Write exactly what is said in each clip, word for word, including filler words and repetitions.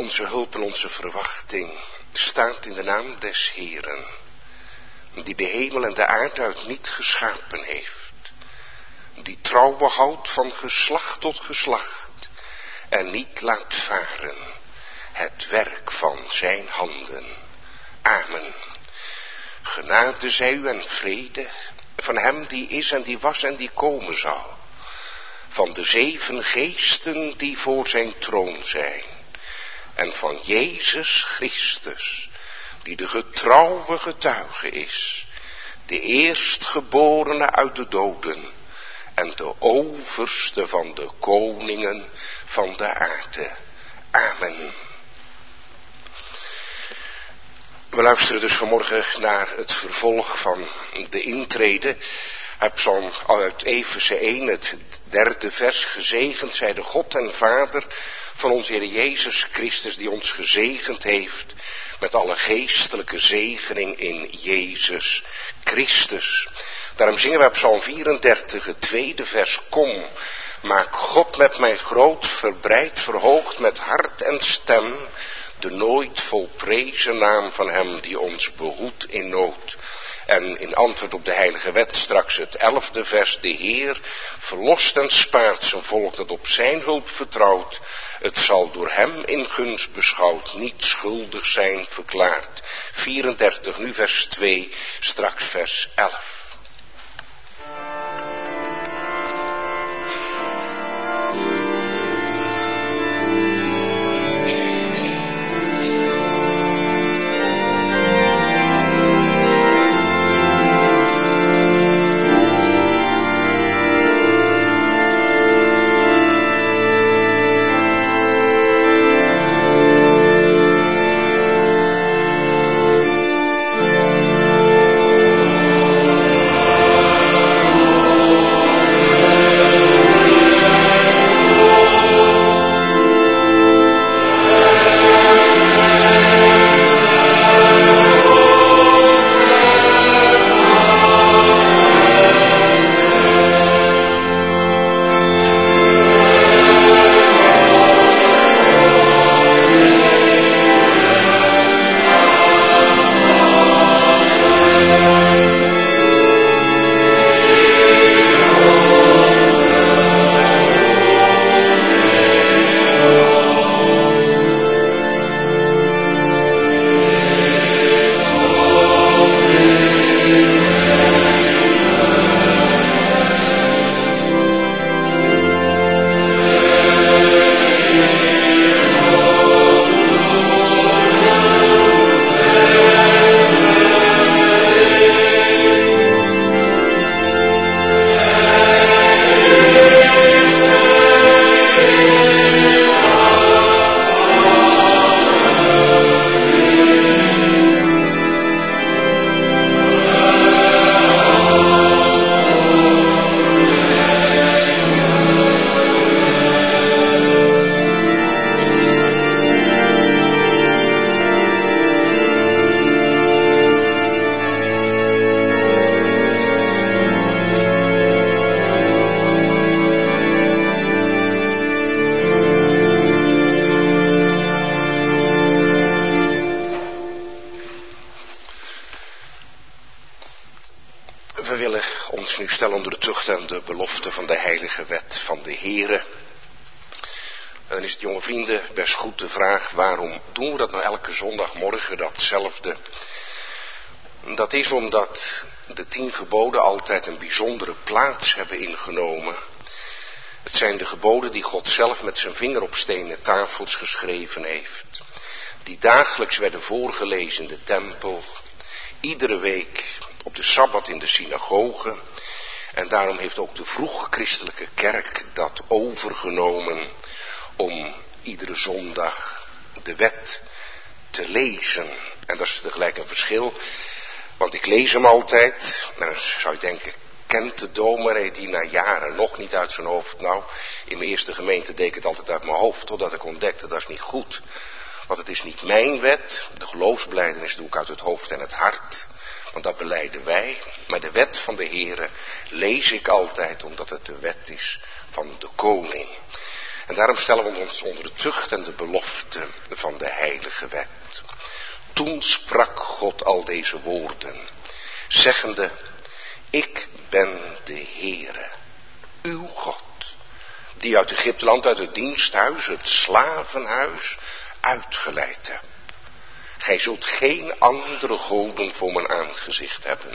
onze hulp en onze verwachting staat in de naam des Heeren, die de hemel en de aarde uit niet geschapen heeft, die trouwe houdt van geslacht tot geslacht en niet laat varen het werk van zijn handen. Amen. Genade zij u en vrede van hem die is en die was en die komen zal, van de zeven geesten die voor zijn troon zijn, en van Jezus Christus, die de getrouwe getuige is, de eerstgeborene uit de doden en de overste van de koningen van de aarde. Amen. We luisteren dus vanmorgen naar het vervolg van de intrede. Heb Psalm uit Efeze één, het derde vers, gezegend zij de God en Vader van onze Heer Jezus Christus, die ons gezegend heeft met alle geestelijke zegening in Jezus Christus. Daarom zingen we op Psalm vierendertig, het tweede vers, kom, maak God met mij groot, verbreid, verhoogd met hart en stem, de nooit volprezen naam van hem die ons behoedt in nood. En in antwoord op de heilige wet straks het elfde vers, de Heer verlost en spaart zijn volk dat op zijn hulp vertrouwt. Het zal door hem in gunst beschouwd niet schuldig zijn verklaard. vierendertig, nu vers twee, straks vers elf. Onder de tucht en de belofte van de heilige wet van de Heere. En dan is het, jonge vrienden, best goed de vraag, waarom doen we dat nou elke zondagmorgen datzelfde? Dat is omdat de tien geboden altijd een bijzondere plaats hebben ingenomen. Het zijn de geboden die God zelf met zijn vinger op stenen tafels geschreven heeft. Die dagelijks werden voorgelezen in de tempel. Iedere week op de Sabbat in de synagoge. En daarom heeft ook de vroege christelijke kerk dat overgenomen om iedere zondag de wet te lezen. En dat is tegelijk een verschil, want ik lees hem altijd. Nou, zou je denken, kent de dominee die na jaren nog niet uit zijn hoofd? Nou, in mijn eerste gemeente deed ik het altijd uit mijn hoofd, totdat ik ontdekte dat is niet goed. Want het is niet mijn wet, de geloofsbelijdenis doe ik uit het hoofd en het hart. Want dat belijden wij, maar de wet van de Heere lees ik altijd, omdat het de wet is van de koning. En daarom stellen we ons onder de tucht en de belofte van de heilige wet. Toen sprak God al deze woorden, zeggende, ik ben de Heere, uw God, die uit Egypteland, uit het diensthuis, het slavenhuis, uitgeleid heb. Gij zult geen andere goden voor mijn aangezicht hebben.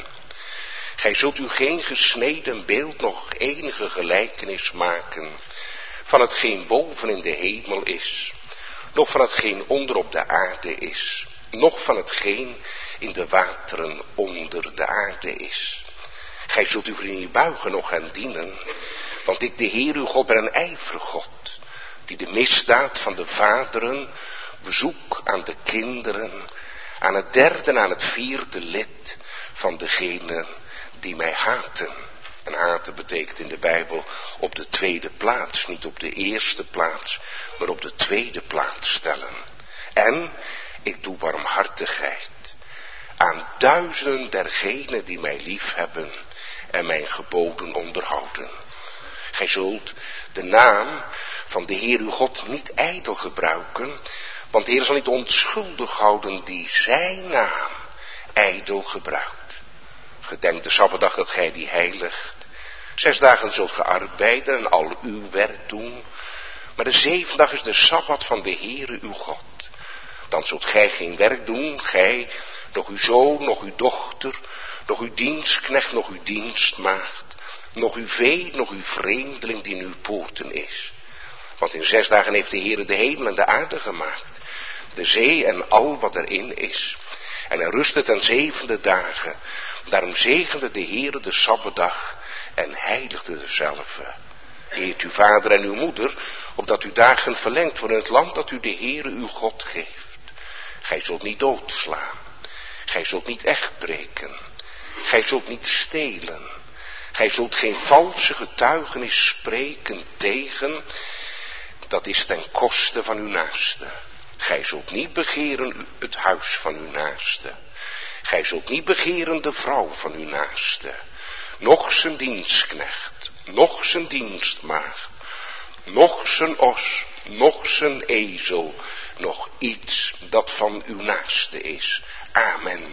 Gij zult u geen gesneden beeld, nog enige gelijkenis maken van hetgeen boven in de hemel is, nog van hetgeen onder op de aarde is, noch van hetgeen in de wateren onder de aarde is. Gij zult u voor in buigen nog gaan dienen, want ik de Heer uw God ben een ijverig God, die de misdaad van de vaderen bezoek aan de kinderen, aan het derde en aan het vierde lid van degenen die mij haten. En haten betekent in de Bijbel op de tweede plaats, niet op de eerste plaats, maar op de tweede plaats stellen. En ik doe barmhartigheid aan duizenden dergenen die mij lief hebben en mijn geboden onderhouden. Gij zult de naam van de Heer uw God niet ijdel gebruiken, want de Heer zal niet onschuldig houden die zijn naam ijdel gebruikt. Gedenk de Sabbatdag dat gij die heiligt. Zes dagen zult ge arbeiden en al uw werk doen, maar de zevende dag is de Sabbat van de Heere uw God. Dan zult gij geen werk doen, gij, nog uw zoon, nog uw dochter, nog uw dienstknecht, nog uw dienstmaagd, nog uw vee, nog uw vreemdeling die in uw poorten is. Want in zes dagen heeft de Heere de hemel en de aarde gemaakt, de zee en al wat erin is. En hij rustte ten zevende dagen. Daarom zegende de Heere de Sabbatdag en heiligde dezelve. Eert uw vader en uw moeder, opdat uw dagen verlengd worden in het land dat u de Heere uw God geeft. Gij zult niet doodslaan. Gij zult niet echt breken. Gij zult niet stelen. Gij zult geen valse getuigenis spreken tegen, dat is ten koste van uw naaste. Gij zult niet begeren het huis van uw naaste. Gij zult niet begeren de vrouw van uw naaste, noch zijn dienstknecht, noch zijn dienstmaagd, noch zijn os, noch zijn ezel, nog iets dat van uw naaste is. Amen.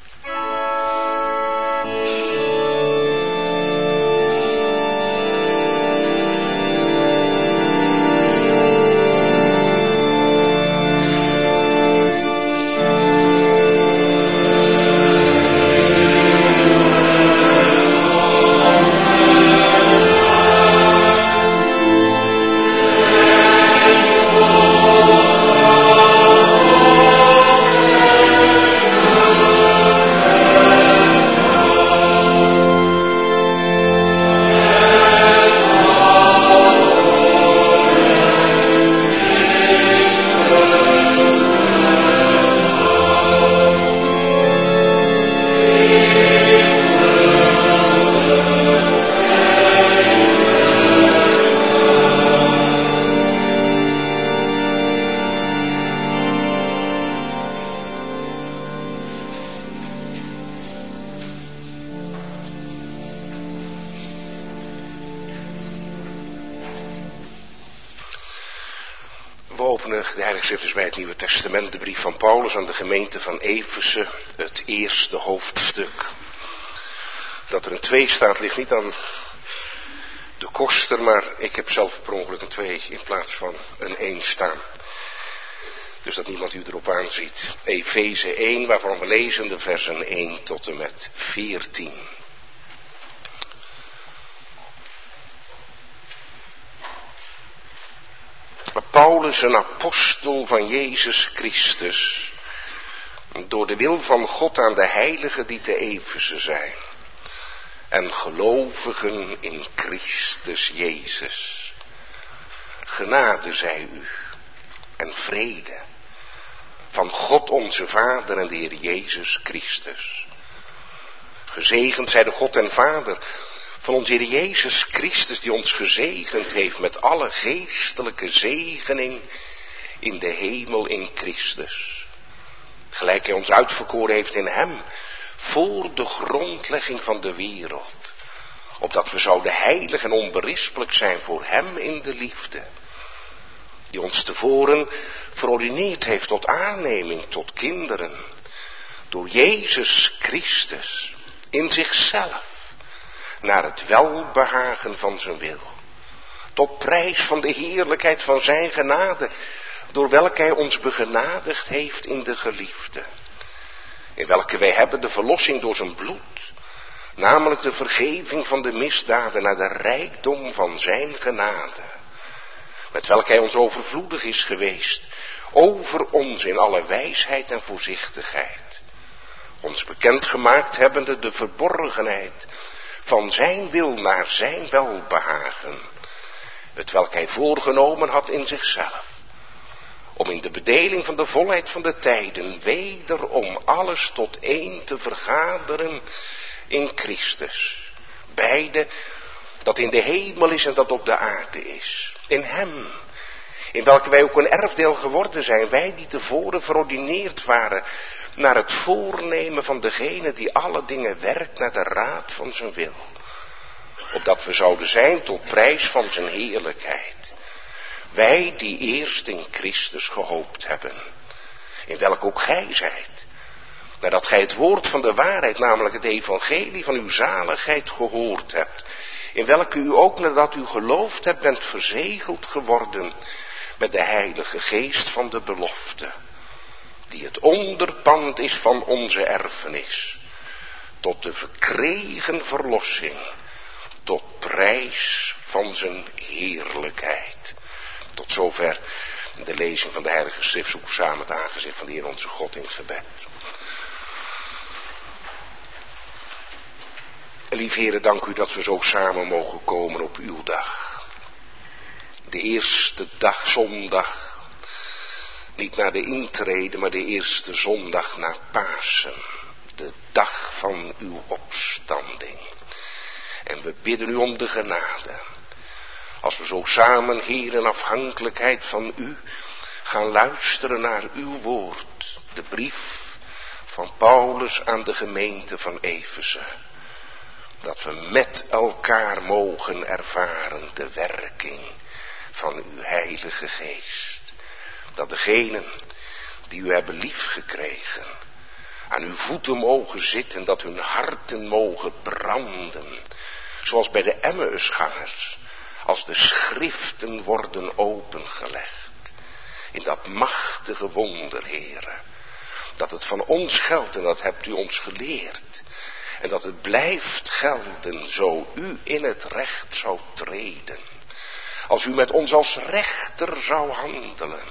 De Heilige Schrift is bij het Nieuwe Testament, de brief van Paulus aan de gemeente van Efeze, het eerste hoofdstuk. Dat er een twee staat ligt niet aan de koster, maar ik heb zelf per ongeluk een twee in plaats van een één staan. Dus dat niemand u erop aanziet. Efeze één, waarvan we lezen de versen één tot en met veertien. Paulus, een apostel van Jezus Christus, door de wil van God aan de heiligen die te Efeze zijn, en gelovigen in Christus Jezus. Genade zij u en vrede van God onze Vader en de Heer Jezus Christus. Gezegend zij de God en Vader van onze Heer Jezus Christus, die ons gezegend heeft met alle geestelijke zegening in de hemel in Christus. Gelijk hij ons uitverkoren heeft in hem, voor de grondlegging van de wereld, opdat we zouden heilig en onberispelijk zijn voor hem in de liefde. Die ons tevoren verordineerd heeft tot aanneming tot kinderen. Door Jezus Christus in zichzelf. Naar het welbehagen van zijn wil. Tot prijs van de heerlijkheid van zijn genade. Door welke hij ons begenadigd heeft in de geliefde. In welke wij hebben de verlossing door zijn bloed. Namelijk de vergeving van de misdaden naar de rijkdom van zijn genade. Met welke hij ons overvloedig is geweest. Over ons in alle wijsheid en voorzichtigheid. Ons bekendgemaakt hebbende de verborgenheid van zijn wil naar zijn welbehagen. Het welk hij voorgenomen had in zichzelf. Om in de bedeling van de volheid van de tijden wederom alles tot één te vergaderen in Christus. Beide dat in de hemel is en dat op de aarde is. In hem, in welke wij ook een erfdeel geworden zijn, wij die tevoren verordineerd waren naar het voornemen van degene die alle dingen werkt naar de raad van zijn wil. Opdat we zouden zijn tot prijs van zijn heerlijkheid. Wij die eerst in Christus gehoopt hebben, in welk ook gij zijt, nadat gij het woord van de waarheid, namelijk het evangelie van uw zaligheid gehoord hebt, in welke u ook nadat u geloofd hebt bent verzegeld geworden met de heilige geest van de belofte, die het onderpand is van onze erfenis, tot de verkregen verlossing, tot prijs van zijn heerlijkheid. Tot zover de lezing van de Heilige Schrift. Zoek samen het aangezicht van de Heer onze God in gebed. Lieve Heere, dank u dat we zo samen mogen komen op uw dag. De eerste dag, zondag. Niet na de intrede, maar de eerste zondag na Pasen. De dag van uw opstanding. En we bidden u om de genade. Als we zo samen, Heer, in afhankelijkheid van u gaan luisteren naar uw woord. De brief van Paulus aan de gemeente van Efeze. Dat we met elkaar mogen ervaren de werking van uw heilige geest. Dat degenen die u hebben liefgekregen aan uw voeten mogen zitten. Dat hun harten mogen branden. Zoals bij de Emmausgangers. Als de schriften worden opengelegd. In dat machtige wonder, Heere. Dat het van ons geldt en dat hebt u ons geleerd. En dat het blijft gelden zo u in het recht zou treden. Als u met ons als rechter zou handelen.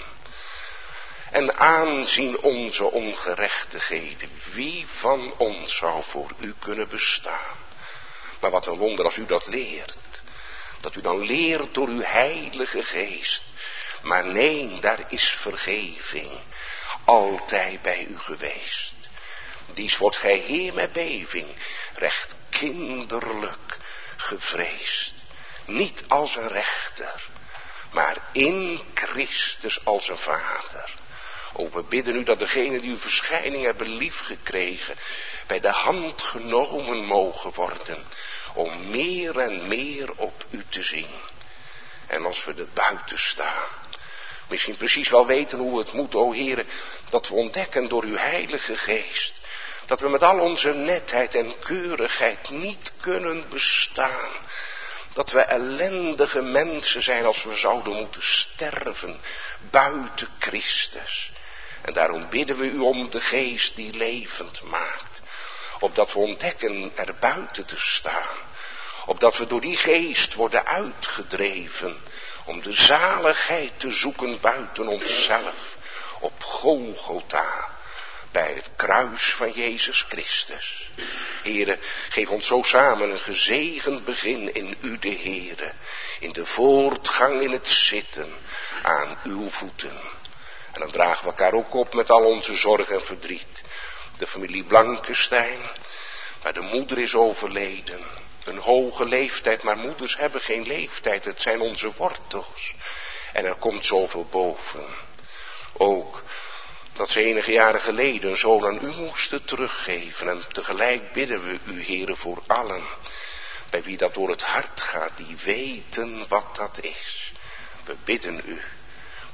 En aanzien onze ongerechtigheden. Wie van ons zou voor u kunnen bestaan? Maar wat een wonder als u dat leert. Dat u dan leert door uw heilige geest. Maar nee, daar is vergeving altijd bij u geweest. Dies wordt gij Heer met beving, recht kinderlijk gevreesd. Niet als een rechter, maar in Christus als een vader. O, we bidden u dat degenen die uw verschijning hebben liefgekregen, bij de hand genomen mogen worden, om meer en meer op u te zien. En als we er buiten staan, misschien precies wel weten hoe het moet, o Heere, dat we ontdekken door uw heilige geest, dat we met al onze netheid en keurigheid niet kunnen bestaan. Dat we ellendige mensen zijn als we zouden moeten sterven buiten Christus. En daarom bidden we u om de geest die levend maakt. Opdat we ontdekken er buiten te staan. Opdat we door die geest worden uitgedreven. Om de zaligheid te zoeken buiten onszelf. Op Golgotha. Bij het kruis van Jezus Christus. Heere, geef ons zo samen een gezegend begin in u de Heere. In de voortgang in het zitten aan uw voeten. En dan dragen we elkaar ook op met al onze zorg en verdriet. De familie Blankenstein, waar de moeder is overleden. Een hoge leeftijd, maar moeders hebben geen leeftijd. Het zijn onze wortels. En er komt zoveel boven. Ook dat ze enige jaren geleden een zoon aan u moesten teruggeven. En tegelijk bidden we u, Heere, voor allen. Bij wie dat door het hart gaat, die weten wat dat is. We bidden u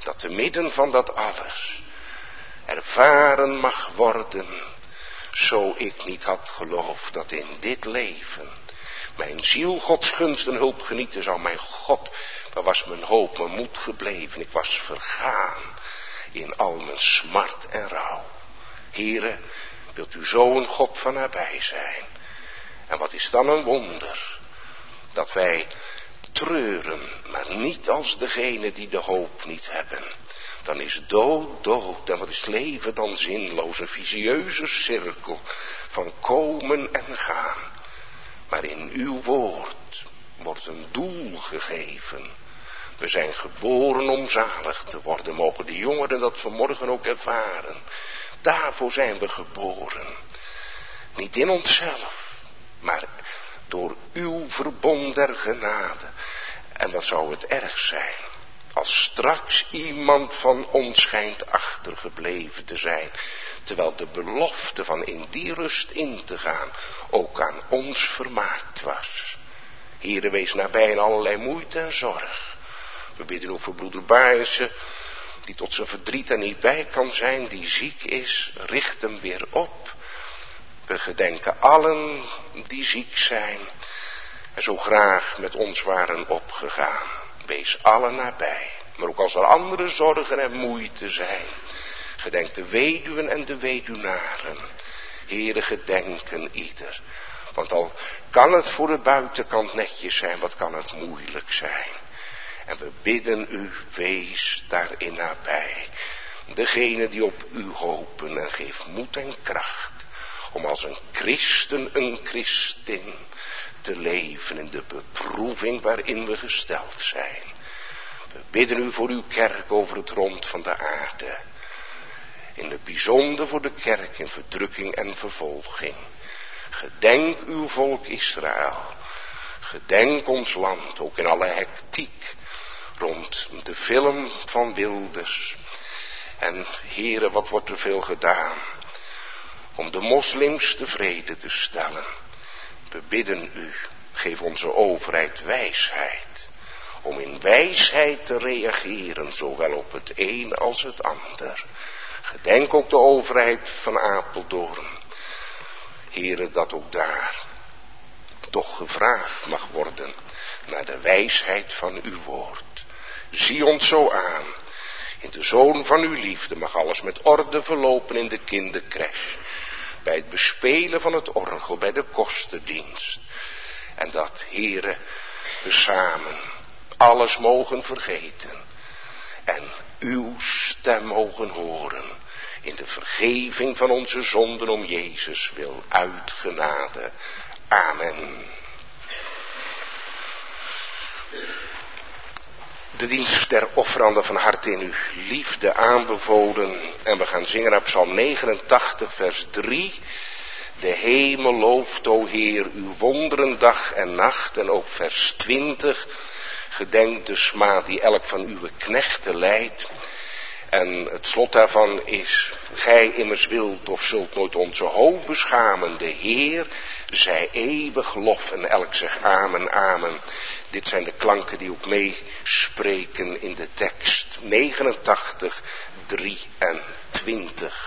dat te midden van dat alles ervaren mag worden, zo ik niet had geloofd dat in dit leven mijn ziel Gods gunst en hulp genieten zou. Mijn God, daar was mijn hoop, mijn moed gebleven. Ik was vergaan in al mijn smart en rouw. Here, wilt u zo een God van nabij zijn? En wat is dan een wonder, dat wij treuren, maar niet als degene die de hoop niet hebben. Dan is dood, dood. En wat is leven dan zinloos? Een visieuze cirkel van komen en gaan. Maar in uw woord wordt een doel gegeven. We zijn geboren om zalig te worden. Mogen de jongeren dat vanmorgen ook ervaren. Daarvoor zijn we geboren. Niet in onszelf, maar door uw verbond der genade. En wat zou het erg zijn als straks iemand van ons schijnt achtergebleven te zijn, terwijl de belofte van in die rust in te gaan ook aan ons vermaakt was. Heere, wees nabij in allerlei moeite en zorg. We bidden ook voor broeder Baarse, die tot zijn verdriet er niet bij kan zijn, die ziek is. Richt hem weer op. We gedenken allen die ziek zijn en zo graag met ons waren opgegaan. Wees allen nabij. Maar ook als er andere zorgen en moeite zijn, gedenk de weduwen en de weduwnaren. Heere, gedenken ieder. Want al kan het voor de buitenkant netjes zijn, wat kan het moeilijk zijn. En we bidden u, wees daarin nabij. Degene die op u hopen, en geef moed en kracht om als een christen, een christin te leven in de beproeving waarin we gesteld zijn. We bidden u voor uw kerk over het rond van de aarde. In het bijzonder voor de kerk in verdrukking en vervolging. Gedenk uw volk Israël. Gedenk ons land, ook in alle hectiek rond de film van Wilders. En Heere, wat wordt er veel gedaan om de moslims tevreden te stellen. We bidden u, geef onze overheid wijsheid, om in wijsheid te reageren, zowel op het een als het ander. Gedenk ook de overheid van Apeldoorn. Heere, dat ook daar toch gevraagd mag worden naar de wijsheid van uw woord. Zie ons zo aan. In de zoon van uw liefde mag alles met orde verlopen in de kindercrash. Bij het bespelen van het orgel, bij de kosterdienst. En dat, Heere, we samen alles mogen vergeten. En uw stem mogen horen. In de vergeving van onze zonden om Jezus wil, uit genade. Amen. De dienst der offerande van harte in uw liefde aanbevolen. En we gaan zingen uit Psalm negenentachtig vers drie. De hemel looft, o Heer, uw wonderen dag en nacht. En ook vers twintig. Gedenk de smaad die elk van uw knechten leidt. En het slot daarvan is: gij immers wilt of zult nooit onze hoop beschamen. De Heer zij eeuwig lof, en elk zegt amen, amen. Dit zijn de klanken die ook meespreken in de tekst. negenentachtig, drieëntwintig.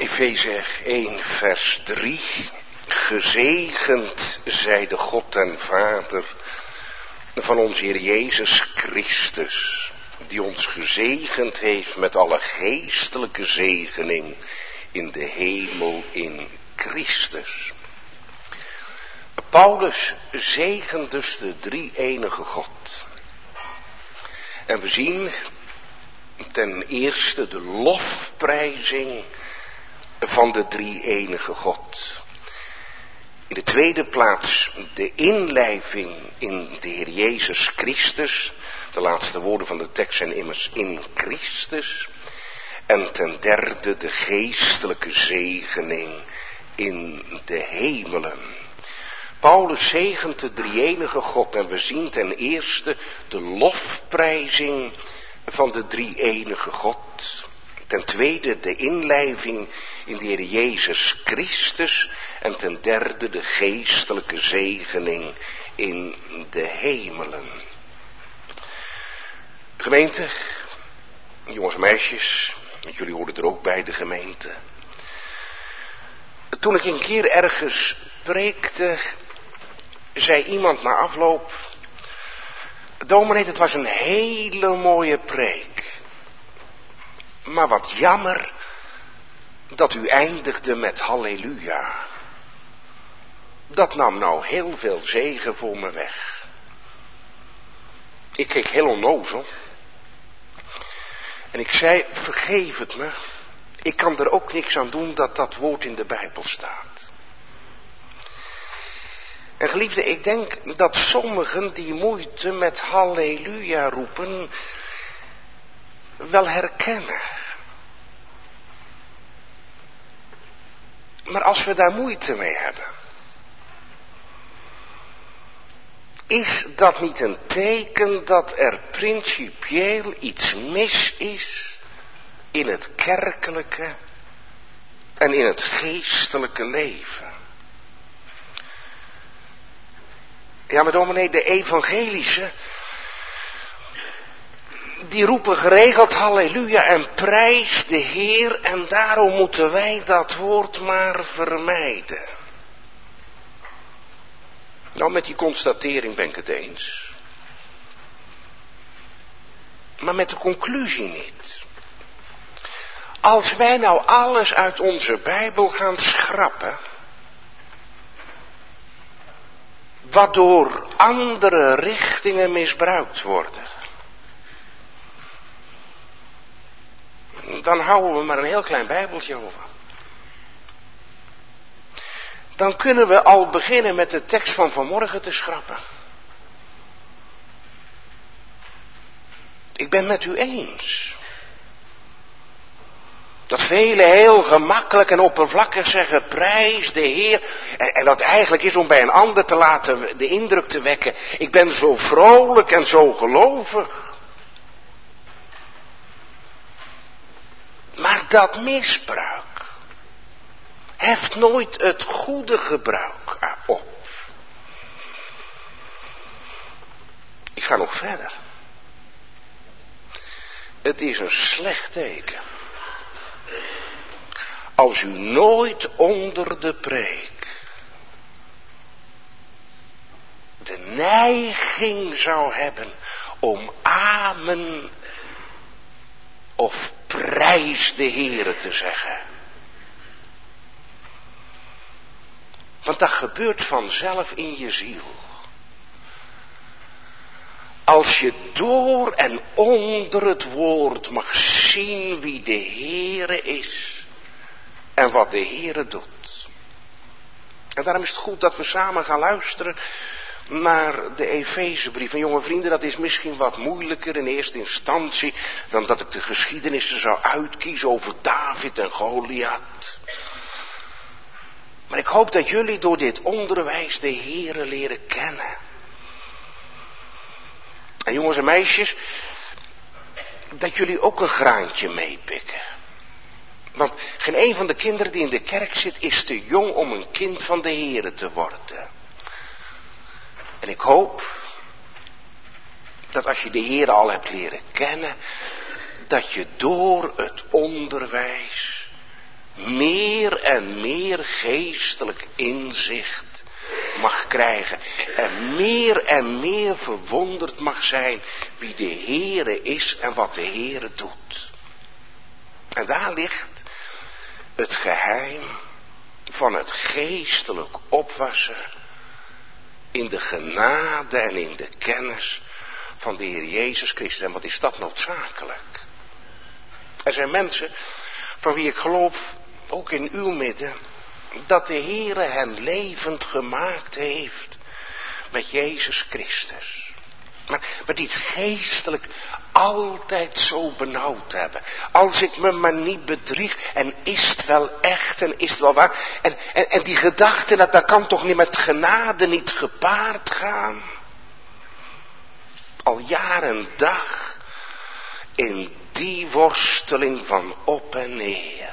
Efeze één vers drie. Gezegend zij de God en Vader van onze Heer Jezus Christus, die ons gezegend heeft met alle geestelijke zegening in de hemel in Christus. Paulus zegent dus de drie-enige God. En we zien ten eerste de lofprijzing van de drie-enige God. In de tweede plaats de inlijving in de Heer Jezus Christus. De laatste woorden van de tekst zijn immers in Christus. En ten derde de geestelijke zegening in de hemelen. Paulus zegent de drie-enige God en we zien ten eerste de lofprijzing van de drie-enige God. Ten tweede de inlijving in de Heer Jezus Christus. En ten derde de geestelijke zegening in de hemelen. Gemeente, jongens en meisjes, jullie horen er ook bij, de gemeente. Toen ik een keer ergens preekte, zei iemand na afloop: dominee, het was een hele mooie preek. Maar wat jammer dat u eindigde met halleluja. Dat nam nou heel veel zegen voor me weg. Ik keek heel onnozel. En ik zei: vergeef het me. Ik kan er ook niks aan doen dat dat woord in de Bijbel staat. En geliefde, ik denk dat sommigen die moeite met halleluja roepen wel herkennen. Maar als we daar moeite mee hebben, is dat niet een teken dat er principieel iets mis is in het kerkelijke en in het geestelijke leven? Ja, maar dominee, de evangelische, die roepen geregeld halleluja en prijs de Heer, en daarom moeten wij dat woord maar vermijden. Nou, met die constatering ben ik het eens. Maar met de conclusie niet. Als wij nou alles uit onze Bijbel gaan schrappen, wat door andere richtingen misbruikt worden, dan houden we maar een heel klein Bijbeltje over. Dan kunnen we al beginnen met de tekst van vanmorgen te schrappen. Ik ben met u eens dat velen heel gemakkelijk en oppervlakkig zeggen: prijs de Heer. En, en dat eigenlijk is om bij een ander te laten de indruk te wekken: ik ben zo vrolijk en zo gelovig. Maar dat misbruik heft nooit het goede gebruik op. Ik ga nog verder. Het is een slecht teken als u nooit onder de preek de neiging zou hebben om amen of prijs de Heere te zeggen. Want dat gebeurt vanzelf in je ziel. Als je door en onder het woord mag zien wie de Heere is en wat de Heere doet. En daarom is het goed dat we samen gaan luisteren naar de Efezebrief. En jonge vrienden, dat is misschien wat moeilijker in eerste instantie dan dat ik de geschiedenissen zou uitkiezen over David en Goliath. Maar ik hoop dat jullie door dit onderwijs de Heere leren kennen. En jongens en meisjes, dat jullie ook een graantje meepikken. Want geen een van de kinderen die in de kerk zit is te jong om een kind van de Heere te worden. En ik hoop dat als je de Heere al hebt leren kennen, dat je door het onderwijs meer en meer geestelijk inzicht mag krijgen. En meer en meer verwonderd mag zijn wie de Heere is en wat de Heere doet. En daar ligt het geheim van het geestelijk opwassen in de genade en in de kennis van de Heer Jezus Christus. En wat is dat noodzakelijk? Er zijn mensen van wie ik geloof, ook in uw midden, dat de Heere hen levend gemaakt heeft met Jezus Christus. Maar, maar die het geestelijk altijd zo benauwd hebben. Als ik me maar niet bedrieg. En is het wel echt en is het wel waar. En, en, en die gedachte, dat, dat kan toch niet met genade niet gepaard gaan. Al jaar en dag in die worsteling van op en neer.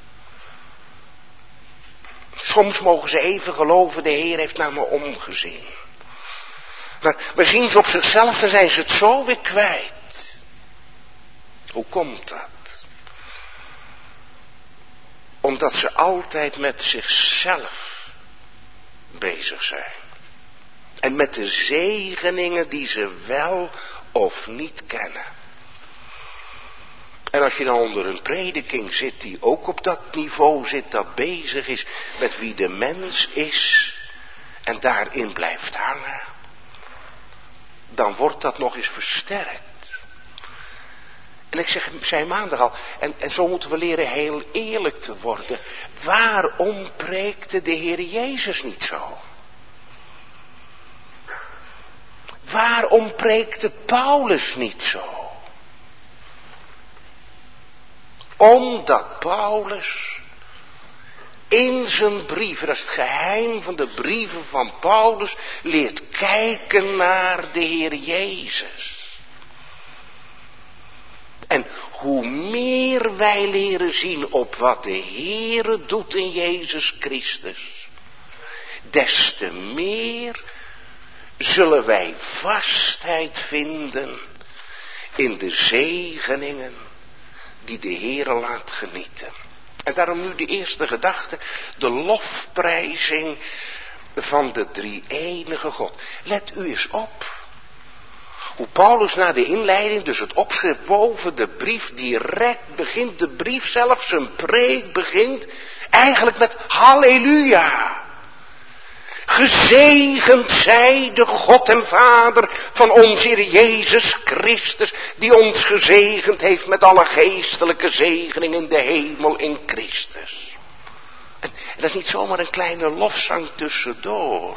Soms mogen ze even geloven, de Heer heeft naar me omgezien. Maar we zien ze op zichzelf, dan zijn ze het zo weer kwijt. Hoe komt dat? Omdat ze altijd met zichzelf bezig zijn. En met de zegeningen die ze wel of niet kennen. En als je dan onder een prediking zit die ook op dat niveau zit, dat bezig is met wie de mens is en daarin blijft hangen, dan wordt dat nog eens versterkt. En ik zeg, zei maandag al, en, en zo moeten we leren heel eerlijk te worden. Waarom preekte de Heer Jezus niet zo? Waarom preekte Paulus niet zo? Omdat Paulus in zijn brieven, dat is het geheim van de brieven van Paulus, leert kijken naar de Heer Jezus. En hoe meer wij leren zien op wat de Heer doet in Jezus Christus, des te meer zullen wij vastheid vinden in de zegeningen die de Heer laat genieten. En daarom nu de eerste gedachte, de lofprijzing van de drie-enige God. Let u eens op. Hoe Paulus na de inleiding, dus het opschrift boven de brief, direct begint, de brief zelf, zijn preek begint, eigenlijk met halleluja. Gezegend zij de God en Vader van onze Heer Jezus Christus, die ons gezegend heeft met alle geestelijke zegening in de hemel in Christus. En, en dat is niet zomaar een kleine lofzang tussendoor.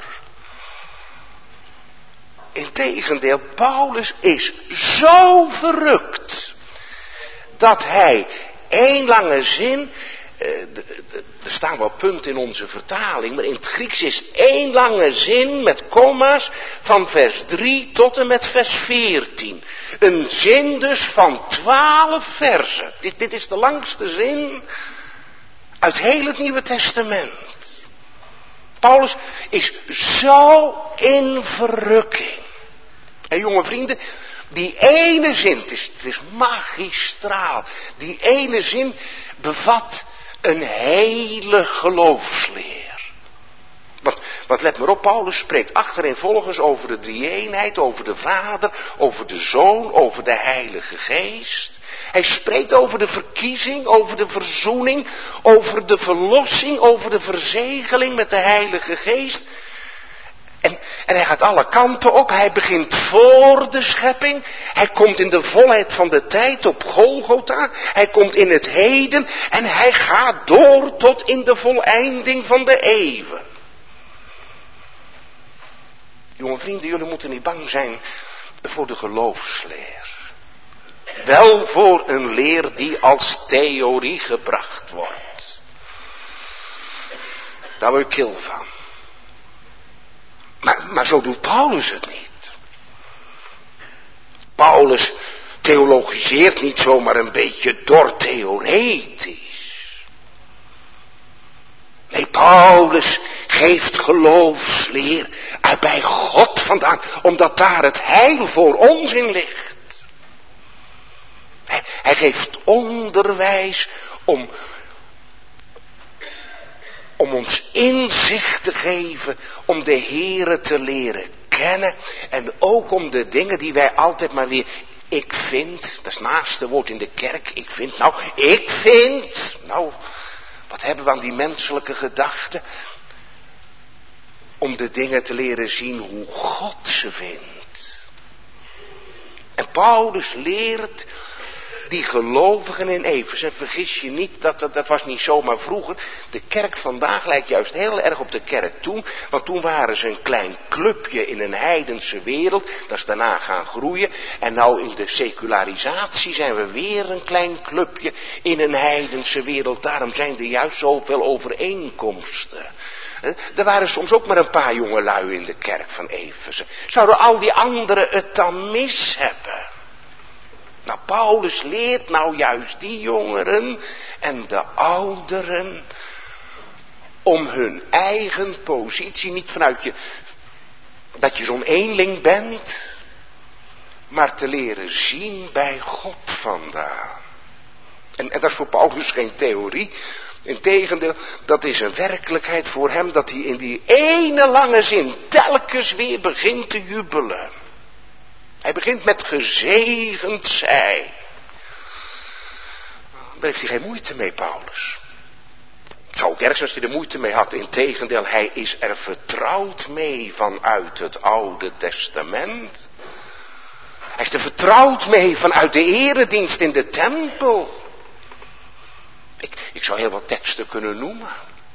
Integendeel, Paulus is zo verrukt dat hij één lange zin, er staan wel punten in onze vertaling, maar in het Grieks is het één lange zin met komma's van vers drie tot en met vers veertien. Een zin dus van twaalf versen. Dit, dit is de langste zin uit heel het Nieuwe Testament. Paulus is zo in verrukking. En jonge vrienden, die ene zin, het is, het is magistraal, die ene zin bevat een hele geloofsleer. Want, want let maar op, Paulus spreekt achtereenvolgens over de drie-eenheid, over de Vader, over de Zoon, over de Heilige Geest. Hij spreekt over de verkiezing, over de verzoening, over de verlossing, over de verzegeling met de Heilige Geest. En, en hij gaat alle kanten op, hij begint voor de schepping, hij komt in de volheid van de tijd op Golgotha, hij komt in het heden en hij gaat door tot in de voleinding van de eeuwen. Jonge vrienden, jullie moeten niet bang zijn voor de geloofsleer. Wel voor een leer die als theorie gebracht wordt. Daar word ik kil van. Maar, maar zo doet Paulus het niet. Paulus theologiseert niet zomaar een beetje door theoretisch. Nee, Paulus geeft geloofsleer uit bij God vandaan, omdat daar het heil voor ons in ligt. Hij, hij geeft onderwijs om om ons inzicht te geven, om de Heere te leren kennen. En ook om de dingen die wij altijd maar weer, ik vind, dat is het naaste woord in de kerk, ik vind, nou, ik vind, nou, wat hebben we aan die menselijke gedachten? Om de dingen te leren zien hoe God ze vindt. En Paulus leert die gelovigen in Efeze, en vergis je niet, dat, dat, dat was niet zomaar vroeger. De kerk vandaag lijkt juist heel erg op de kerk toen, want toen waren ze een klein clubje in een heidense wereld, dat is daarna gaan groeien. En nou in de secularisatie zijn we weer een klein clubje in een heidense wereld, daarom zijn er juist zoveel overeenkomsten. Er waren soms ook maar een paar jongelui in de kerk van Efeze. Zouden al die anderen het dan mis hebben? Nou, Paulus leert nou juist die jongeren en de ouderen om hun eigen positie, niet vanuit je, dat je zo'n eenling bent, maar te leren zien bij God vandaan. En, en dat is voor Paulus geen theorie. Integendeel, dat is een werkelijkheid voor hem, dat hij in die ene lange zin telkens weer begint te jubelen. Hij begint met gezegend zij. Daar heeft hij geen moeite mee, Paulus. Het zou ook erg zijn als hij er moeite mee had. Integendeel, hij is er vertrouwd mee vanuit het Oude Testament. Hij is er vertrouwd mee vanuit de eredienst in de tempel. Ik, ik zou heel wat teksten kunnen noemen.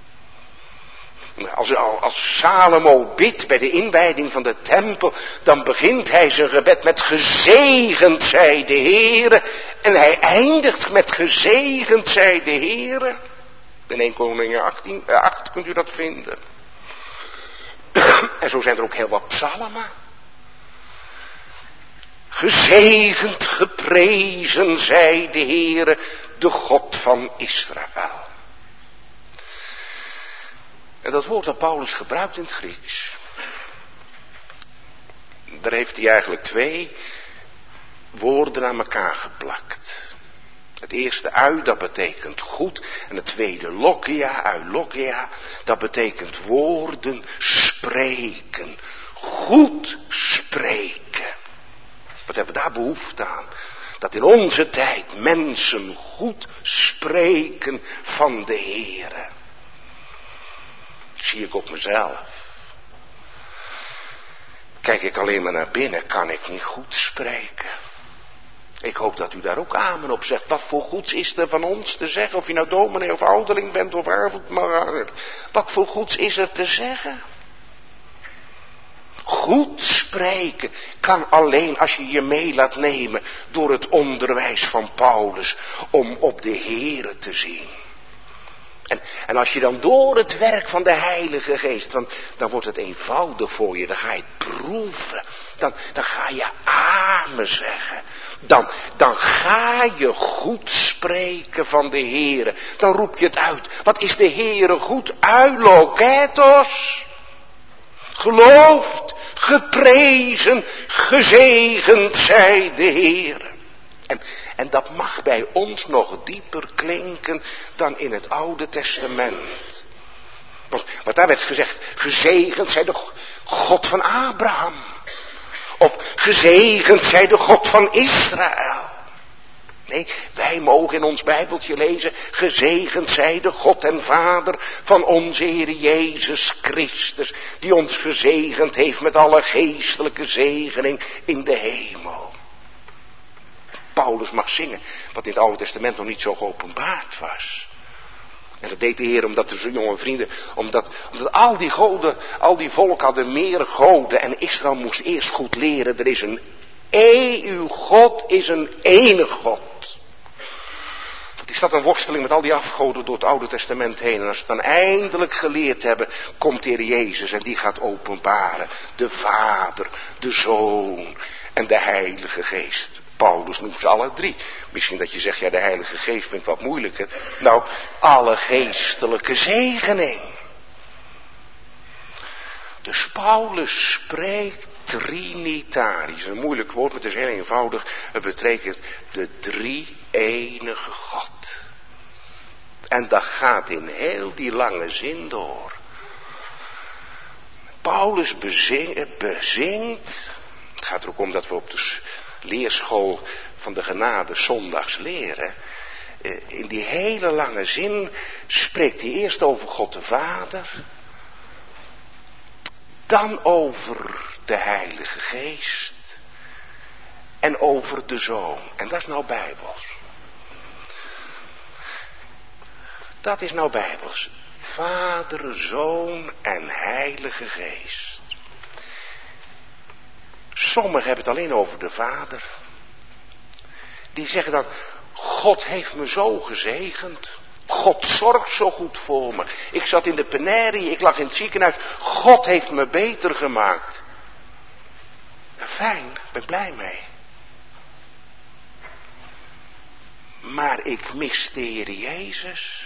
Als, als Salomo bidt bij de inwijding van de tempel, dan begint hij zijn gebed met gezegend zij de Heere. En hij eindigt met gezegend zij de Heere. In Eerste Koningen achttien, acht kunt u dat vinden. En zo zijn er ook heel wat psalmen. Gezegend, geprezen zij de Heere, de God van Israël. En dat woord dat Paulus gebruikt in het Grieks, daar heeft hij eigenlijk twee woorden aan elkaar geplakt. Het eerste ui, dat betekent goed. En het tweede logia, eulogia, dat betekent woorden spreken. Goed spreken. Wat hebben we daar behoefte aan? Dat in onze tijd mensen goed spreken van de Heere. Zie ik op mezelf. Kijk ik alleen maar naar binnen, kan ik niet goed spreken. Ik hoop dat u daar ook amen op zegt. Wat voor goeds is er van ons te zeggen? Of je nou dominee of ouderling bent of avondmaal. Wat voor goeds is er te zeggen? Goed spreken kan alleen als je je mee laat nemen door het onderwijs van Paulus om op de Heere te zien. En, en als je dan door het werk van de Heilige Geest, dan, dan wordt het eenvoudig voor je, dan ga je het proeven, dan, dan ga je amen zeggen, dan, dan ga je goed spreken van de Heere, dan roep je het uit. Wat is de Heere goed? Eulogetos. Geloofd, geprezen, gezegend zij de Heere. En, en dat mag bij ons nog dieper klinken dan in het Oude Testament. Want, want daar werd gezegd, gezegend zij de God van Abraham. Of gezegend zij de God van Israël. Nee, wij mogen in ons Bijbeltje lezen, gezegend zij de God en Vader van onze Heer Jezus Christus, die ons gezegend heeft met alle geestelijke zegening in de hemel. Paulus mag zingen, wat in het Oude Testament nog niet zo geopenbaard was. En dat deed de Heer omdat de jonge vrienden, omdat, omdat al die goden, al die volk hadden meer goden en Israël moest eerst goed leren, er is een Ee, uw God is een enige God. Dat is dat een worsteling met al die afgoden door het Oude Testament heen. En als ze het dan eindelijk geleerd hebben, komt de Heer Jezus en die gaat openbaren. De Vader, de Zoon en de Heilige Geest. Paulus noemt ze alle drie. Misschien dat je zegt, ja, de Heilige Geest vind ik wat moeilijker. Nou, alle geestelijke zegening. Dus Paulus spreekt trinitarisch. Een moeilijk woord, maar het is heel eenvoudig. Het betekent de drie enige God. En dat gaat in heel die lange zin door. Paulus bezing, bezingt, het gaat er ook om dat we op de leerschool van de genade zondags leren. In die hele lange zin spreekt hij eerst over God de Vader, dan over de Heilige Geest en over de Zoon. En dat is nou Bijbels. Dat is nou Bijbels. Vader, Zoon en Heilige Geest. Sommigen hebben het alleen over de Vader. Die zeggen dan, God heeft me zo gezegend. God zorgt zo goed voor me. Ik zat in de penarie, ik lag in het ziekenhuis. God heeft me beter gemaakt. Fijn, ik ben blij mee. Maar ik mis de Heer Jezus.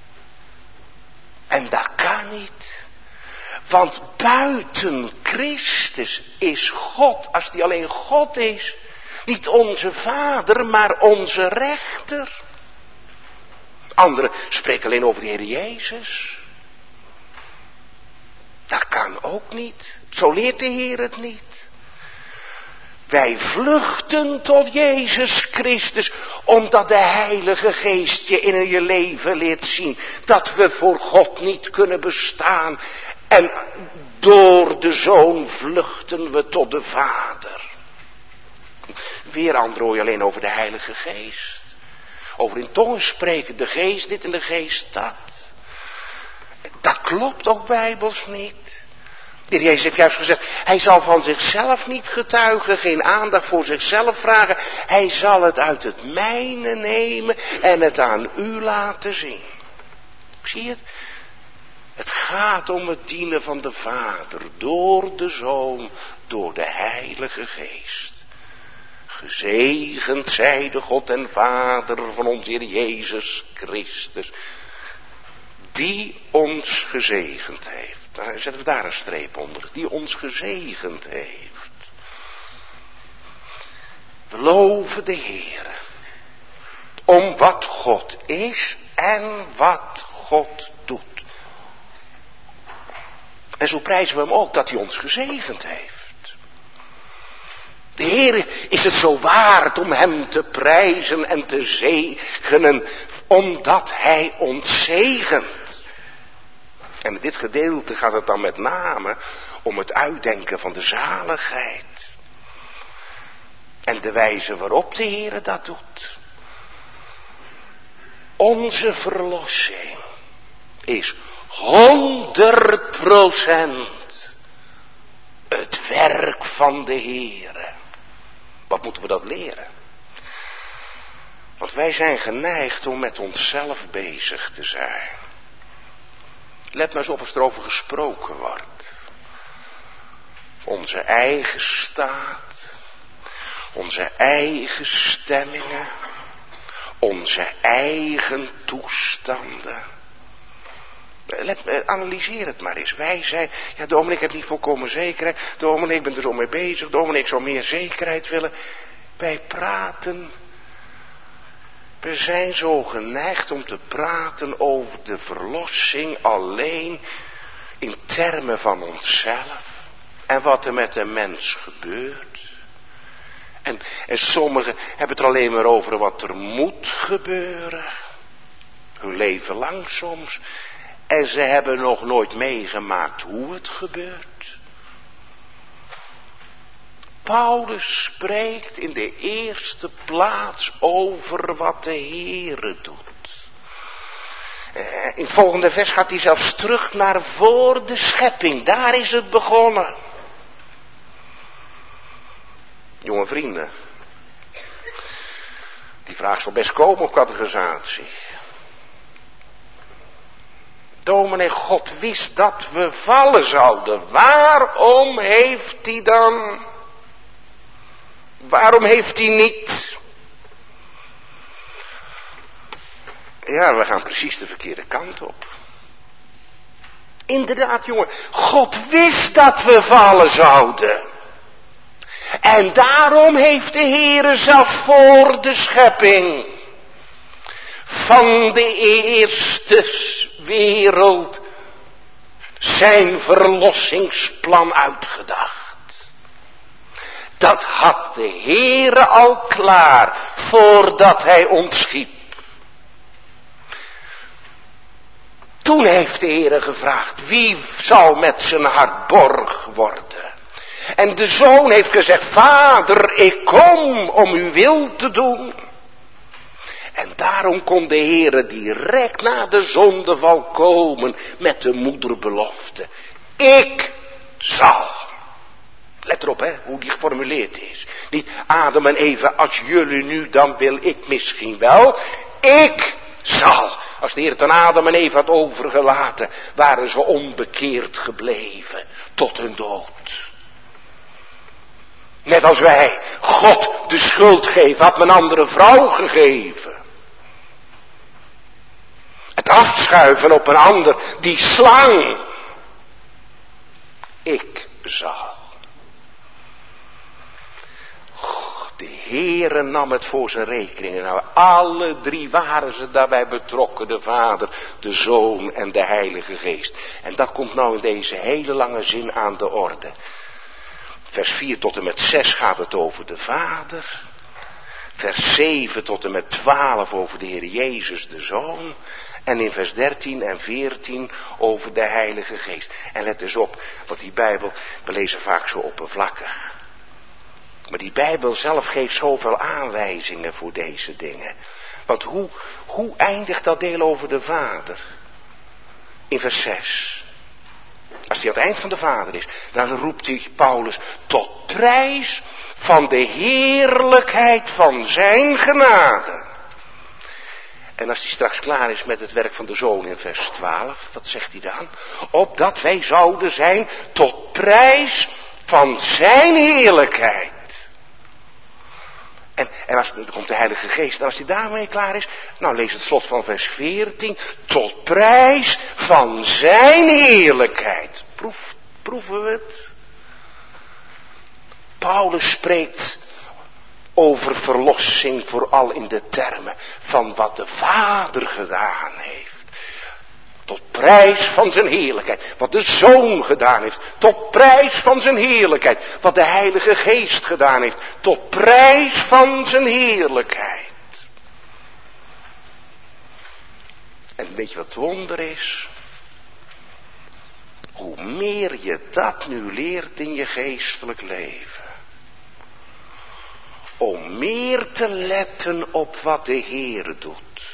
En dat kan niet. Want buiten Christus is God, als die alleen God is, niet onze Vader, maar onze rechter. Anderen spreken alleen over de Heer Jezus. Dat kan ook niet. Zo leert de Heer het niet. Wij vluchten tot Jezus Christus, omdat de Heilige Geest je in je leven leert zien dat we voor God niet kunnen bestaan. En door de Zoon vluchten we tot de Vader. Weer anderen hoor je alleen over de Heilige Geest. Over in tongen spreken, de Geest dit en de Geest dat. Dat klopt ook bijbels niet. De Heer Jezus heeft juist gezegd, hij zal van zichzelf niet getuigen, geen aandacht voor zichzelf vragen. Hij zal het uit het mijne nemen en het aan u laten zien. Zie je het? Het gaat om het dienen van de Vader, door de Zoon, door de Heilige Geest. Gezegend zij de God en Vader van onze Heer Jezus Christus, die ons gezegend heeft. Dan zetten we daar een streep onder. Die ons gezegend heeft. We loven de Heer. Om wat God is en wat God doet. En zo prijzen we hem ook dat hij ons gezegend heeft. De Heer is het zo waard om hem te prijzen en te zegenen, omdat hij ons zegent. En in dit gedeelte gaat het dan met name om het uitdenken van de zaligheid. En de wijze waarop de Heer dat doet. Onze verlossing is honderd procent het werk van de Heer. Wat moeten we dat leren? Want wij zijn geneigd om met onszelf bezig te zijn. Let maar eens op als er over gesproken wordt. Onze eigen staat, onze eigen stemmingen, onze eigen toestanden. Let, analyseer het maar eens. Wij zijn, ja dominee, ik heb niet volkomen zekerheid. Dominee, ik ben er zo mee bezig. Dominee, ik zou meer zekerheid willen. Wij praten. We zijn zo geneigd om te praten over de verlossing alleen in termen van onszelf. En wat er met de mens gebeurt. En, en sommigen hebben het er alleen maar over wat er moet gebeuren. Hun leven lang soms. En ze hebben nog nooit meegemaakt hoe het gebeurt. Paulus spreekt in de eerste plaats over wat de Heere doet. In het volgende vers gaat hij zelfs terug naar voor de schepping. Daar is het begonnen. Jonge vrienden. Die vraag zal best komen op catechisatie. Dominee, God wist dat we vallen zouden. Waarom heeft hij dan... Waarom heeft hij niet... Ja, we gaan precies de verkeerde kant op. Inderdaad, jongen. God wist dat we vallen zouden. En daarom heeft de Heere zelf voor de schepping... van de eerste wereld zijn verlossingsplan uitgedacht. Dat had de Heere al klaar voordat hij ons schiep. Toen heeft de Heere gevraagd, wie zal met zijn hart borg worden? En de zoon heeft gezegd, Vader, ik kom om uw wil te doen. En daarom kon de Heere direct na de zondeval komen met de moederbelofte. Ik zal. Let erop, hè, hoe die geformuleerd is. Niet Adam en Eva, als jullie nu, dan wil ik misschien wel. Ik zal. Als de Heer het aan Adam en Eva had overgelaten, waren ze onbekeerd gebleven tot hun dood. Net als wij God de schuld geven, had men een andere vrouw gegeven. Het afschuiven op een ander, die slang. Ik zal. De Heere nam het voor zijn rekening. En nou, alle drie waren ze daarbij betrokken. De Vader, de Zoon en de Heilige Geest. En dat komt nou in deze hele lange zin aan de orde. Vers vier tot en met zes gaat het over de Vader. Vers zeven tot en met twaalf over de Heer Jezus, de Zoon. En in vers dertien en veertien over de Heilige Geest. En let eens op, want die Bijbel, we lezen vaak zo oppervlakkig. Maar die Bijbel zelf geeft zoveel aanwijzingen voor deze dingen. Want hoe, hoe eindigt dat deel over de Vader? In vers zes. Als hij aan het eind van de Vader is, dan roept hij Paulus tot prijs van de heerlijkheid van zijn genade. En als hij straks klaar is met het werk van de Zoon in vers twaalf, wat zegt hij dan? Opdat wij zouden zijn tot prijs van zijn heerlijkheid. En, en als, dan komt de Heilige Geest, en als hij daarmee klaar is, nou lees het slot van vers veertien, tot prijs van zijn heerlijkheid. Proef, proeven we het? Paulus spreekt over verlossing vooral in de termen van wat de Vader gedaan heeft. Tot prijs van zijn heerlijkheid. Wat de Zoon gedaan heeft. Tot prijs van zijn heerlijkheid. Wat de Heilige Geest gedaan heeft. Tot prijs van zijn heerlijkheid. En weet je wat het wonder is? Hoe meer je dat nu leert in je geestelijk leven. Om meer te letten op wat de Heer doet.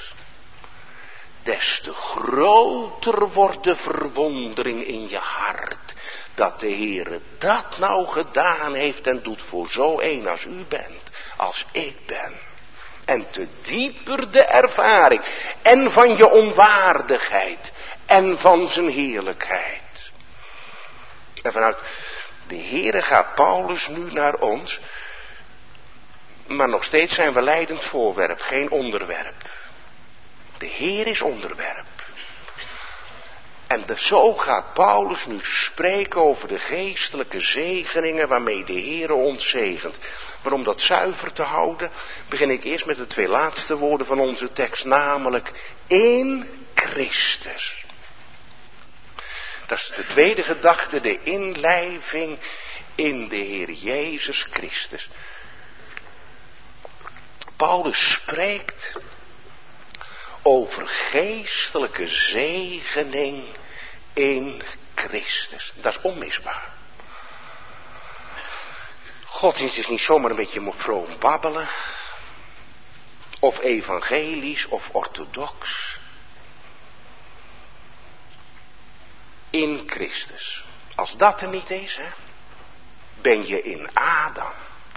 Des te groter wordt de verwondering in je hart. Dat de Heer dat nou gedaan heeft en doet voor zo een als u bent. Als ik ben. En te dieper de ervaring. En van je onwaardigheid. En van zijn heerlijkheid. En vanuit de Heer gaat Paulus nu naar ons. Maar nog steeds zijn we leidend voorwerp, geen onderwerp. De Heer is onderwerp. En de, zo gaat Paulus nu spreken over de geestelijke zegeningen waarmee de Heer ons zegent. Maar om dat zuiver te houden, begin ik eerst met de twee laatste woorden van onze tekst, namelijk in Christus. Dat is de tweede gedachte, de inlijving in de Heer Jezus Christus. Paulus spreekt over geestelijke zegening in Christus. Dat is onmisbaar. Godsdienst is niet zomaar een beetje vroom babbelen. Of evangelisch of orthodox. In Christus. Als dat er niet is, hè, ben je in Adam.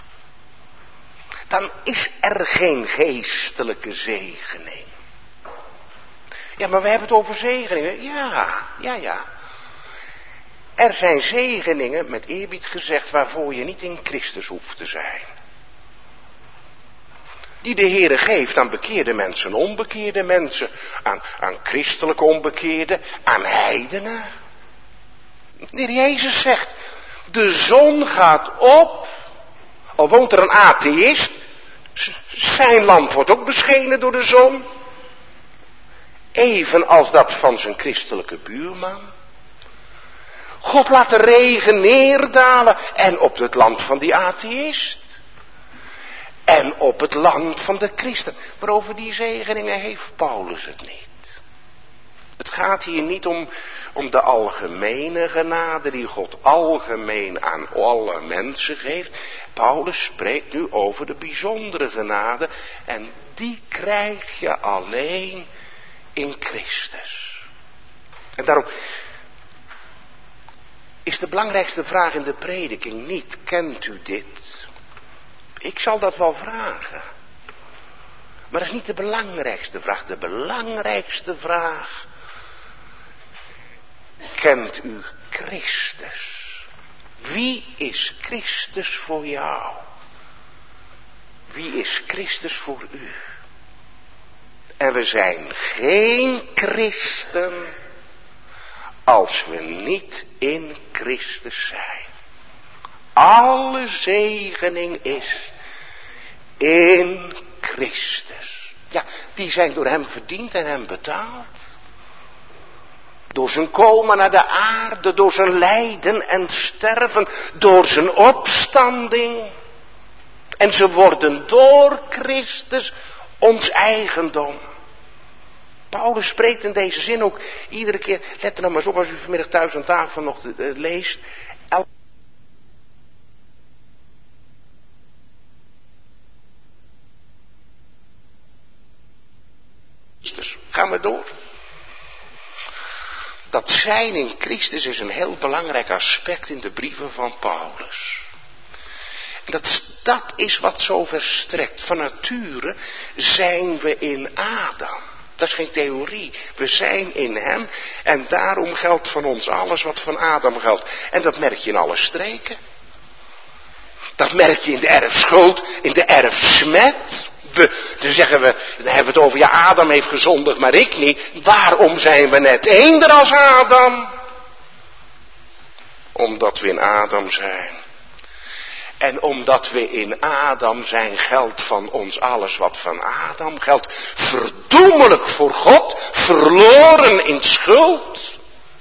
Dan is er geen geestelijke zegening. Ja, maar we hebben het over zegeningen. Ja, ja, ja. Er zijn zegeningen, met eerbied gezegd, waarvoor je niet in Christus hoeft te zijn. Die de Heere geeft aan bekeerde mensen, onbekeerde mensen, aan, aan christelijke onbekeerden, aan heidenen. De Heer Jezus zegt, de zon gaat op, al woont er een atheïst, zijn lamp wordt ook beschenen door de zon. Even als dat van zijn christelijke buurman. God laat de regen neerdalen en op het land van die atheïst. En op het land van de christen. Maar over die zegeningen heeft Paulus het niet. Het gaat hier niet om, om de algemene genade die God algemeen aan alle mensen geeft. Paulus spreekt nu over de bijzondere genade. En die krijg je alleen in Christus. En daarom is de belangrijkste vraag in de prediking niet, kent u dit? Ik zal dat wel vragen. Maar dat is niet de belangrijkste vraag. De belangrijkste vraag, kent u Christus? Wie is Christus voor jou? Wie is Christus voor u? En we zijn geen christen als we niet in Christus zijn. Alle zegening is in Christus. Ja, die zijn door hem verdiend en hem betaald. Door zijn komen naar de aarde, door zijn lijden en sterven, door zijn opstanding. En ze worden door Christus ons eigendom. Paulus spreekt in deze zin ook iedere keer, let er nou maar eens op als u vanmiddag thuis aan tafel nog uh, leest. El- Christus, gaan we door. Dat zijn in Christus is een heel belangrijk aspect in de brieven van Paulus. En dat, dat is wat zo verstrekt. Van nature zijn we in Adam. Dat is geen theorie. We zijn in hem en daarom geldt van ons alles wat van Adam geldt. En dat merk je in alle streken. Dat merk je in de erfschuld, in de erfsmet. We, dan zeggen we, dan hebben we het over, ja, Adam heeft gezondigd, maar ik niet. Waarom zijn we net eender als Adam? Omdat we in Adam zijn. En omdat we in Adam zijn, geldt van ons alles wat van Adam geldt. Verdoemelijk voor God, verloren in schuld.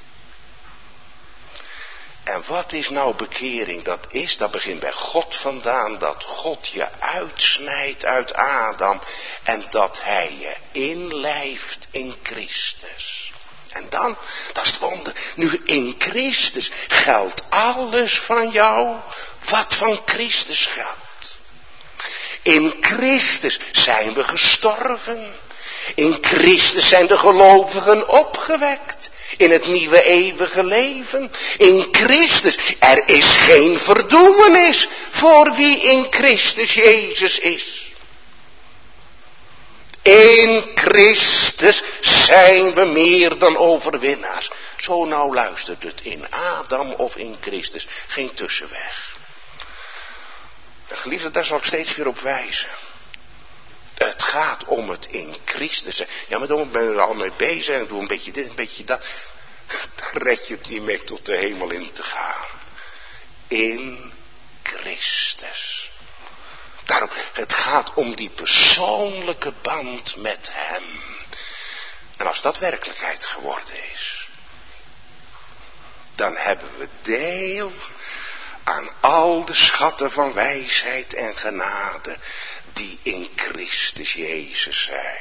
En wat is nou bekering? Dat is, dat begint bij God vandaan, dat God je uitsnijdt uit Adam en dat hij je inlijft in Christus. En dan, dat is het wonder, nu in Christus geldt alles van jou wat van Christus geldt. In Christus zijn we gestorven. In Christus zijn de gelovigen opgewekt. In het nieuwe eeuwige leven. In Christus. Er is geen verdoemenis voor wie in Christus Jezus is. In Christus zijn we meer dan overwinnaars. Zo nou luistert het, in Adam of in Christus. Geen tussenweg. Geliefde, daar zal ik steeds weer op wijzen. Het gaat om het in Christus. Ja, maar dan ben je er al mee bezig en doe een beetje dit, een beetje dat. Dan red je het niet meer tot de hemel in te gaan. In Christus. Daarom, het gaat om die persoonlijke band met hem. En als dat werkelijkheid geworden is, dan hebben we deel aan al de schatten van wijsheid en genade die in Christus Jezus zijn.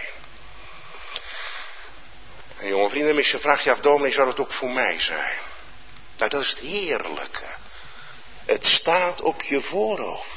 En jonge vrienden, misschien vraag je af, dominee, zou dat ook voor mij zijn? Nou, dat is het heerlijke. Het staat op je voorhoofd.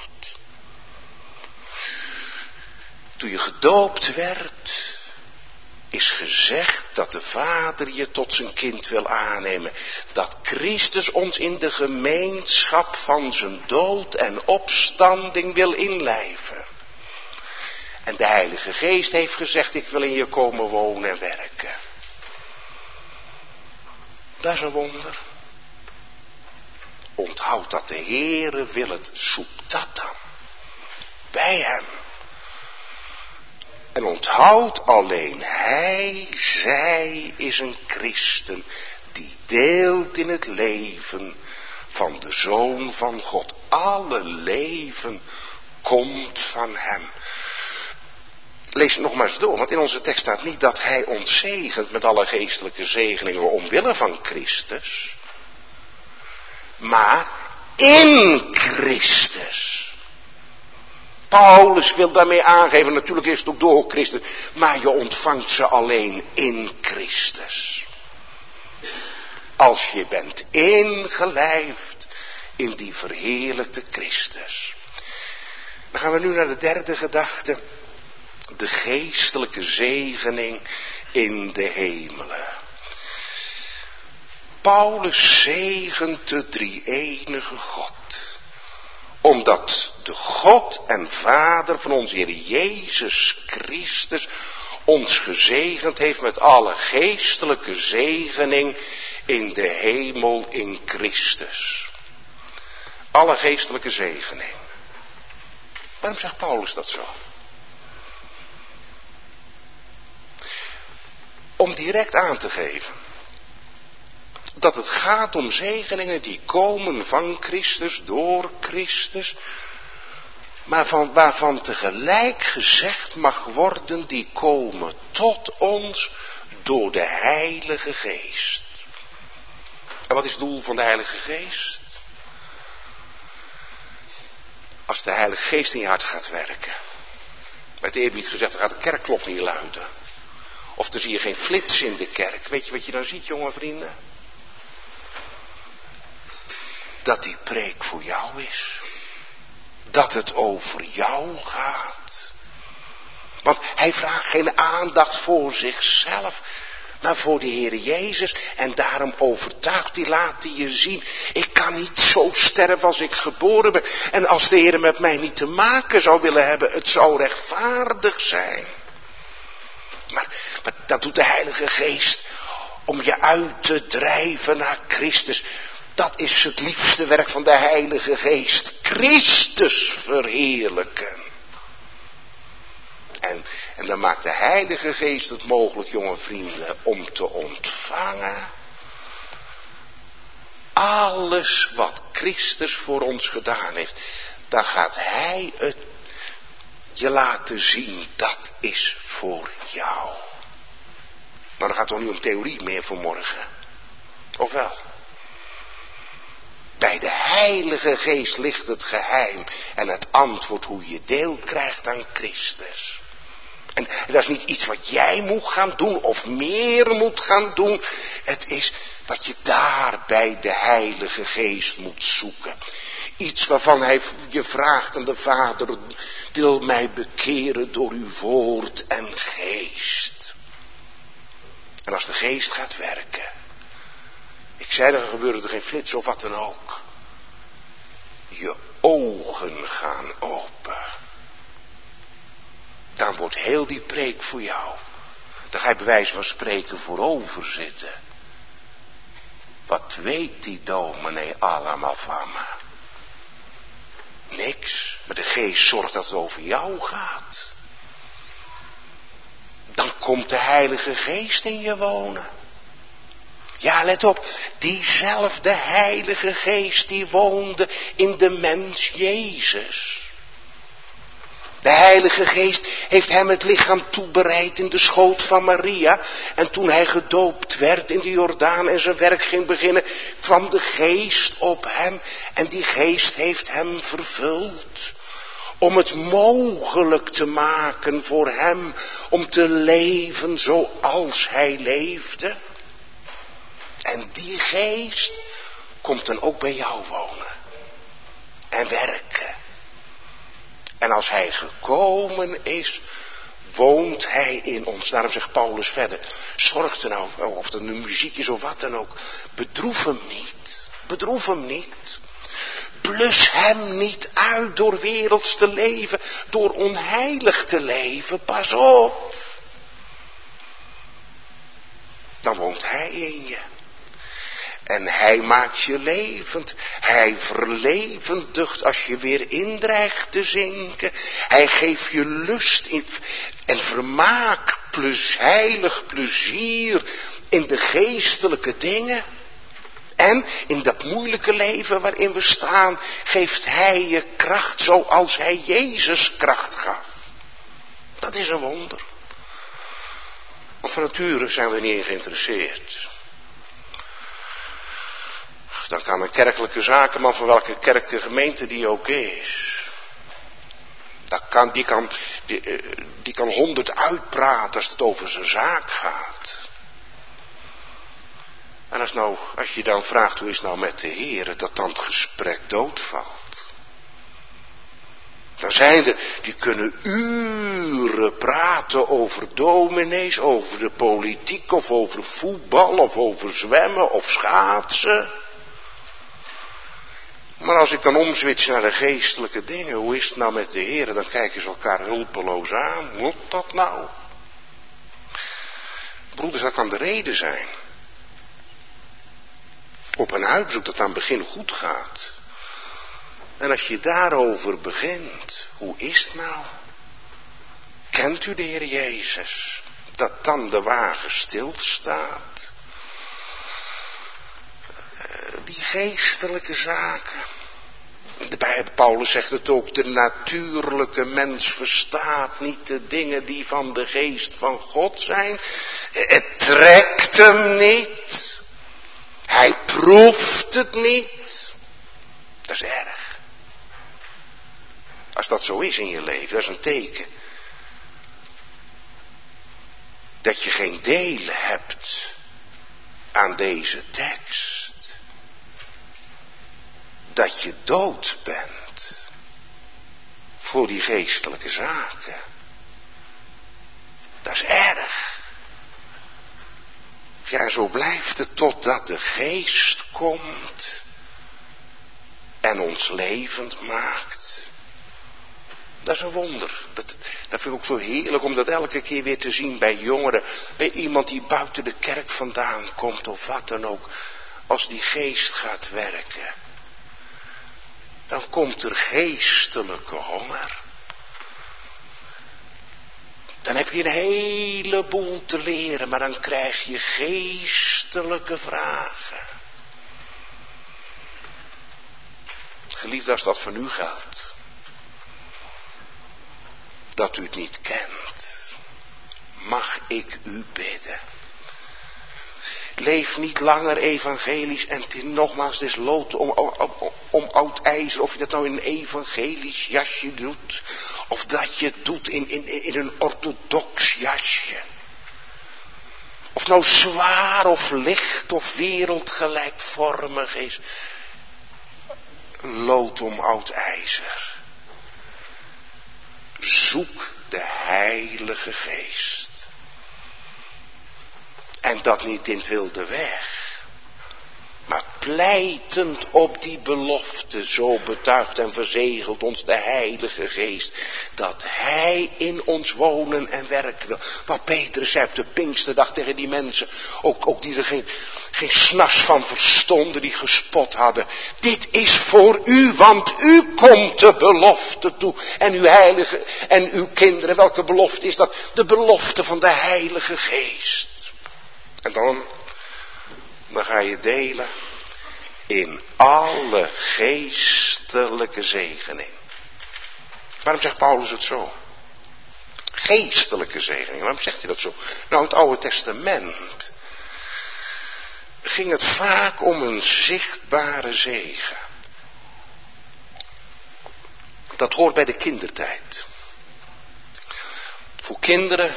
Toen je gedoopt werd, is gezegd dat de Vader je tot zijn kind wil aannemen. Dat Christus ons in de gemeenschap van zijn dood en opstanding wil inlijven. En de Heilige Geest heeft gezegd, ik wil in je komen wonen en werken. Dat is een wonder. Onthoud dat, de Heere wil het, zoek dat dan. Bij hem. En onthoud alleen hij, zij is een christen die deelt in het leven van de Zoon van God. Alle leven komt van hem. Lees het nog maar eens door, want in onze tekst staat niet dat hij ons zegent met alle geestelijke zegeningen omwille van Christus. Maar in Christus. Paulus wil daarmee aangeven, natuurlijk is het ook door Christus, maar je ontvangt ze alleen in Christus. Als je bent ingelijfd in die verheerlijkte Christus. Dan gaan we nu naar de derde gedachte. De geestelijke zegening in de hemelen. Paulus zegent de drie-enige God. Omdat de God en Vader van onze Heer Jezus Christus ons gezegend heeft met alle geestelijke zegening in de hemel in Christus. Alle geestelijke zegening. Waarom zegt Paulus dat zo? Om direct aan te geven dat het gaat om zegeningen die komen van Christus, door Christus, maar van, waarvan tegelijk gezegd mag worden, die komen tot ons door de Heilige Geest. En wat is het doel van de Heilige Geest? Als de Heilige Geest in je hart gaat werken. Met eerbied gezegd, dan gaat de kerkklok niet luiden. Of dan zie je geen flits in de kerk. Weet je wat je dan ziet, jonge vrienden? Dat die preek voor jou is. Dat het over jou gaat. Want hij vraagt geen aandacht voor zichzelf, maar voor de Heer Jezus. En daarom overtuigt hij, laat hij je zien. Ik kan niet zo sterven als ik geboren ben. En als de Heer met mij niet te maken zou willen hebben, het zou rechtvaardig zijn. Maar, maar dat doet de Heilige Geest om je uit te drijven naar Christus. Dat is het liefste werk van de Heilige Geest. Christus verheerlijken. En, en dan maakt de Heilige Geest het mogelijk, jonge vrienden, om te ontvangen alles wat Christus voor ons gedaan heeft. Dan gaat Hij het je laten zien, dat is voor jou. Maar dan gaat het toch niet om theorie meer voor morgen. Of wel? Bij de Heilige Geest ligt het geheim en het antwoord hoe je deel krijgt aan Christus. En dat is niet iets wat jij moet gaan doen of meer moet gaan doen. Het is wat je daar bij de Heilige Geest moet zoeken. Iets waarvan hij je vraagt aan de Vader, wil mij bekeren door uw woord en geest. En als de geest gaat werken, ik zei er gebeurde er geen flits of wat dan ook. Je ogen gaan open. Dan wordt heel die preek voor jou. Dan ga je bij wijze van spreken voorover zitten. Wat weet die dominee allemaal van me? Niks. Maar de geest zorgt dat het over jou gaat. Dan komt de Heilige Geest in je wonen. Ja, let op. Diezelfde Heilige Geest die woonde in de mens Jezus. De Heilige Geest heeft hem het lichaam toebereid in de schoot van Maria. En toen hij gedoopt werd in de Jordaan en zijn werk ging beginnen, kwam de Geest op hem. En die Geest heeft hem vervuld. Om het mogelijk te maken voor hem om te leven zoals hij leefde. En die Geest komt dan ook bij jou wonen. En werken. En als hij gekomen is, woont hij in ons. Daarom zegt Paulus verder, zorg er nou, of het nu muziek is of wat dan ook. Bedroef hem niet. Bedroef hem niet. Blus hem niet uit door werelds te leven, door onheilig te leven. Pas op. Dan woont hij in je. En hij maakt je levend. Hij verlevendigt als je weer indreigt te zinken. Hij geeft je lust in, en vermaak, plus heilig plezier in de geestelijke dingen. En in dat moeilijke leven waarin we staan, geeft hij je kracht zoals hij Jezus kracht gaf. Dat is een wonder. Want van nature zijn we niet in geïnteresseerd. Dan kan een kerkelijke zakenman van welke kerk de gemeente die ook is. Dat kan, die, kan, die, die kan honderd uitpraten als het over zijn zaak gaat. En als, nou, als je dan vraagt hoe is het nou met de Heer, dat dan het gesprek doodvalt. Dan zijn er, die kunnen uren praten over dominees, over de politiek of over voetbal of over zwemmen of schaatsen. Maar als ik dan omswitch naar de geestelijke dingen, hoe is het nou met de Heer, dan kijken ze elkaar hulpeloos aan. Moet dat nou? Broeders, dat kan de reden zijn. Op een uitzoek dat aan het begin goed gaat. En als je daarover begint, hoe is het nou? Kent u de Heer Jezus? Dat dan de wagen stilstaat. Die geestelijke zaken. De Bijbel, Paulus zegt het ook, de natuurlijke mens verstaat niet de dingen die van de geest van God zijn. Het trekt hem niet. Hij proeft het niet. Dat is erg. Als dat zo is in je leven, dat is een teken. Dat je geen deel hebt aan deze tekst. Dat je dood bent voor die geestelijke zaken. Dat is erg. Ja, zo blijft het totdat de geest komt en ons levend maakt. Dat is een wonder. Dat, dat vind ik ook zo heerlijk om dat elke keer weer te zien bij jongeren. Bij iemand die buiten de kerk vandaan komt of wat dan ook. Als die geest gaat werken. Dan komt er geestelijke honger. Dan heb je een heleboel te leren, maar dan krijg je geestelijke vragen. Geliefd, als dat voor u geldt, dat u het niet kent, mag ik u bidden. Leef niet langer evangelisch en het is, nogmaals, het is lood om, om, om oud ijzer. Of je dat nou in een evangelisch jasje doet. Of dat je het doet in, in, in een orthodox jasje. Of nou zwaar of licht of wereldgelijkvormig is. Lood om oud ijzer. Zoek de Heilige Geest. En dat niet in het wilde weg. Maar pleitend op die belofte, zo betuigt en verzegelt ons de Heilige Geest. Dat Hij in ons wonen en werken wil. Wat Petrus zei op de Pinksterdag tegen die mensen. Ook, ook die er geen, geen snars van verstonden, die gespot hadden. Dit is voor u, want u komt de belofte toe. En uw heilige, en uw kinderen, welke belofte is dat? De belofte van de Heilige Geest. En dan, dan ga je delen in alle geestelijke zegening. Waarom zegt Paulus het zo? Geestelijke zegening, waarom zegt hij dat zo? Nou, in het Oude Testament ging het vaak om een zichtbare zegen. Dat hoort bij de kindertijd. Voor kinderen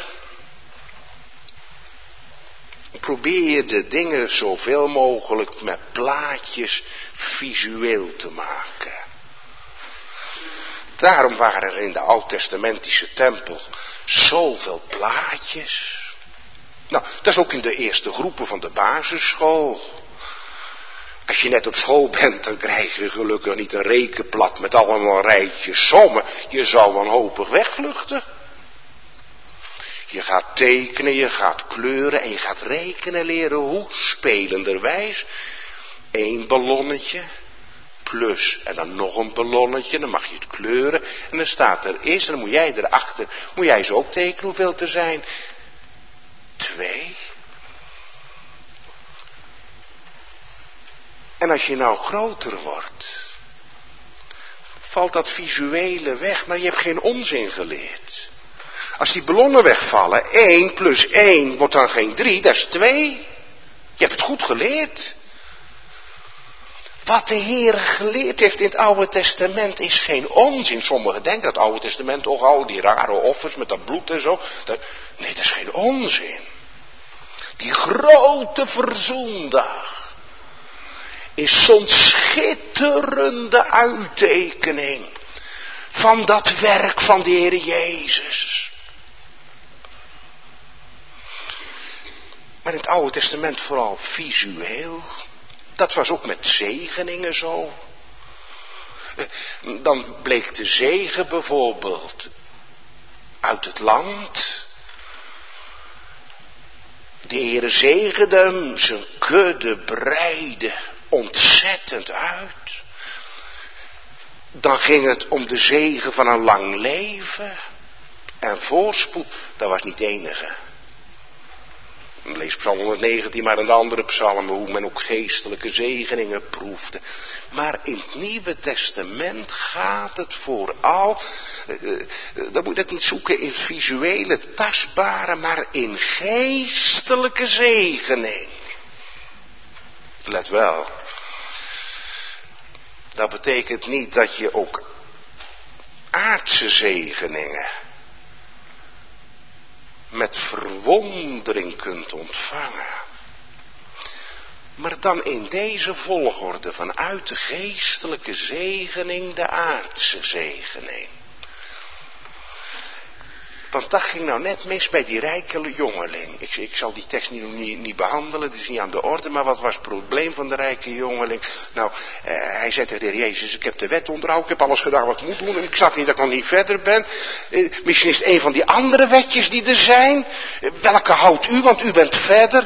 probeer je de dingen zoveel mogelijk met plaatjes visueel te maken. Daarom waren er in de oud-testamentische tempel zoveel plaatjes. Nou, dat is ook in de eerste groepen van de basisschool. Als je net op school bent, dan krijg je gelukkig niet een rekenblad met allemaal rijtjes sommen. Je zou wanhopig wegvluchten. Je gaat tekenen, je gaat kleuren en je gaat rekenen leren. Hoe? Spelenderwijs. Eén ballonnetje. Plus. En dan nog een ballonnetje. Dan mag je het kleuren. En dan staat er is. En dan moet jij erachter. Moet jij zo ook tekenen hoeveel er zijn. Twee. En als je nou groter wordt. Valt dat visuele weg. Maar je hebt geen onzin geleerd. Als die ballonnen wegvallen, één plus één wordt dan geen drie, dat is twee. Je hebt het goed geleerd. Wat de Heer geleerd heeft in het Oude Testament is geen onzin. Sommigen denken dat het Oude Testament toch al die rare offers met dat bloed en zo. Dat, nee, dat is geen onzin. Die grote verzoendag is zo'n schitterende uittekening van dat werk van de Heer Jezus. Maar in het Oude Testament vooral visueel. Dat was ook met zegeningen zo. Dan bleek de zegen bijvoorbeeld uit het land. De Heere zegende hem, zijn kudde breidde ontzettend uit. Dan ging het om de zegen van een lang leven en voorspoed. Dat was niet het enige. Lees Psalm honderdnegentien, maar in de andere psalmen hoe men ook geestelijke zegeningen proefde. Maar in het Nieuwe Testament gaat het vooral, uh, dan moet je het niet zoeken in visuele, tastbare, maar in geestelijke zegening. Let wel, dat betekent niet dat je ook aardse zegeningen met verwondering kunt ontvangen. Maar dan in deze volgorde vanuit de geestelijke zegening de aardse zegening. Want dat ging nou net mis bij die rijke jongeling. Ik, ik zal die tekst niet, niet, niet behandelen, het is niet aan de orde. Maar wat was het probleem van de rijke jongeling? Nou, eh, hij zei tegen de Heer Jezus, ik heb de wet onderhouden, ik heb alles gedaan wat ik moet doen. En ik zag niet dat ik nog niet verder ben. Eh, misschien is het een van die andere wetjes die er zijn. Eh, welke houdt u, want u bent verder.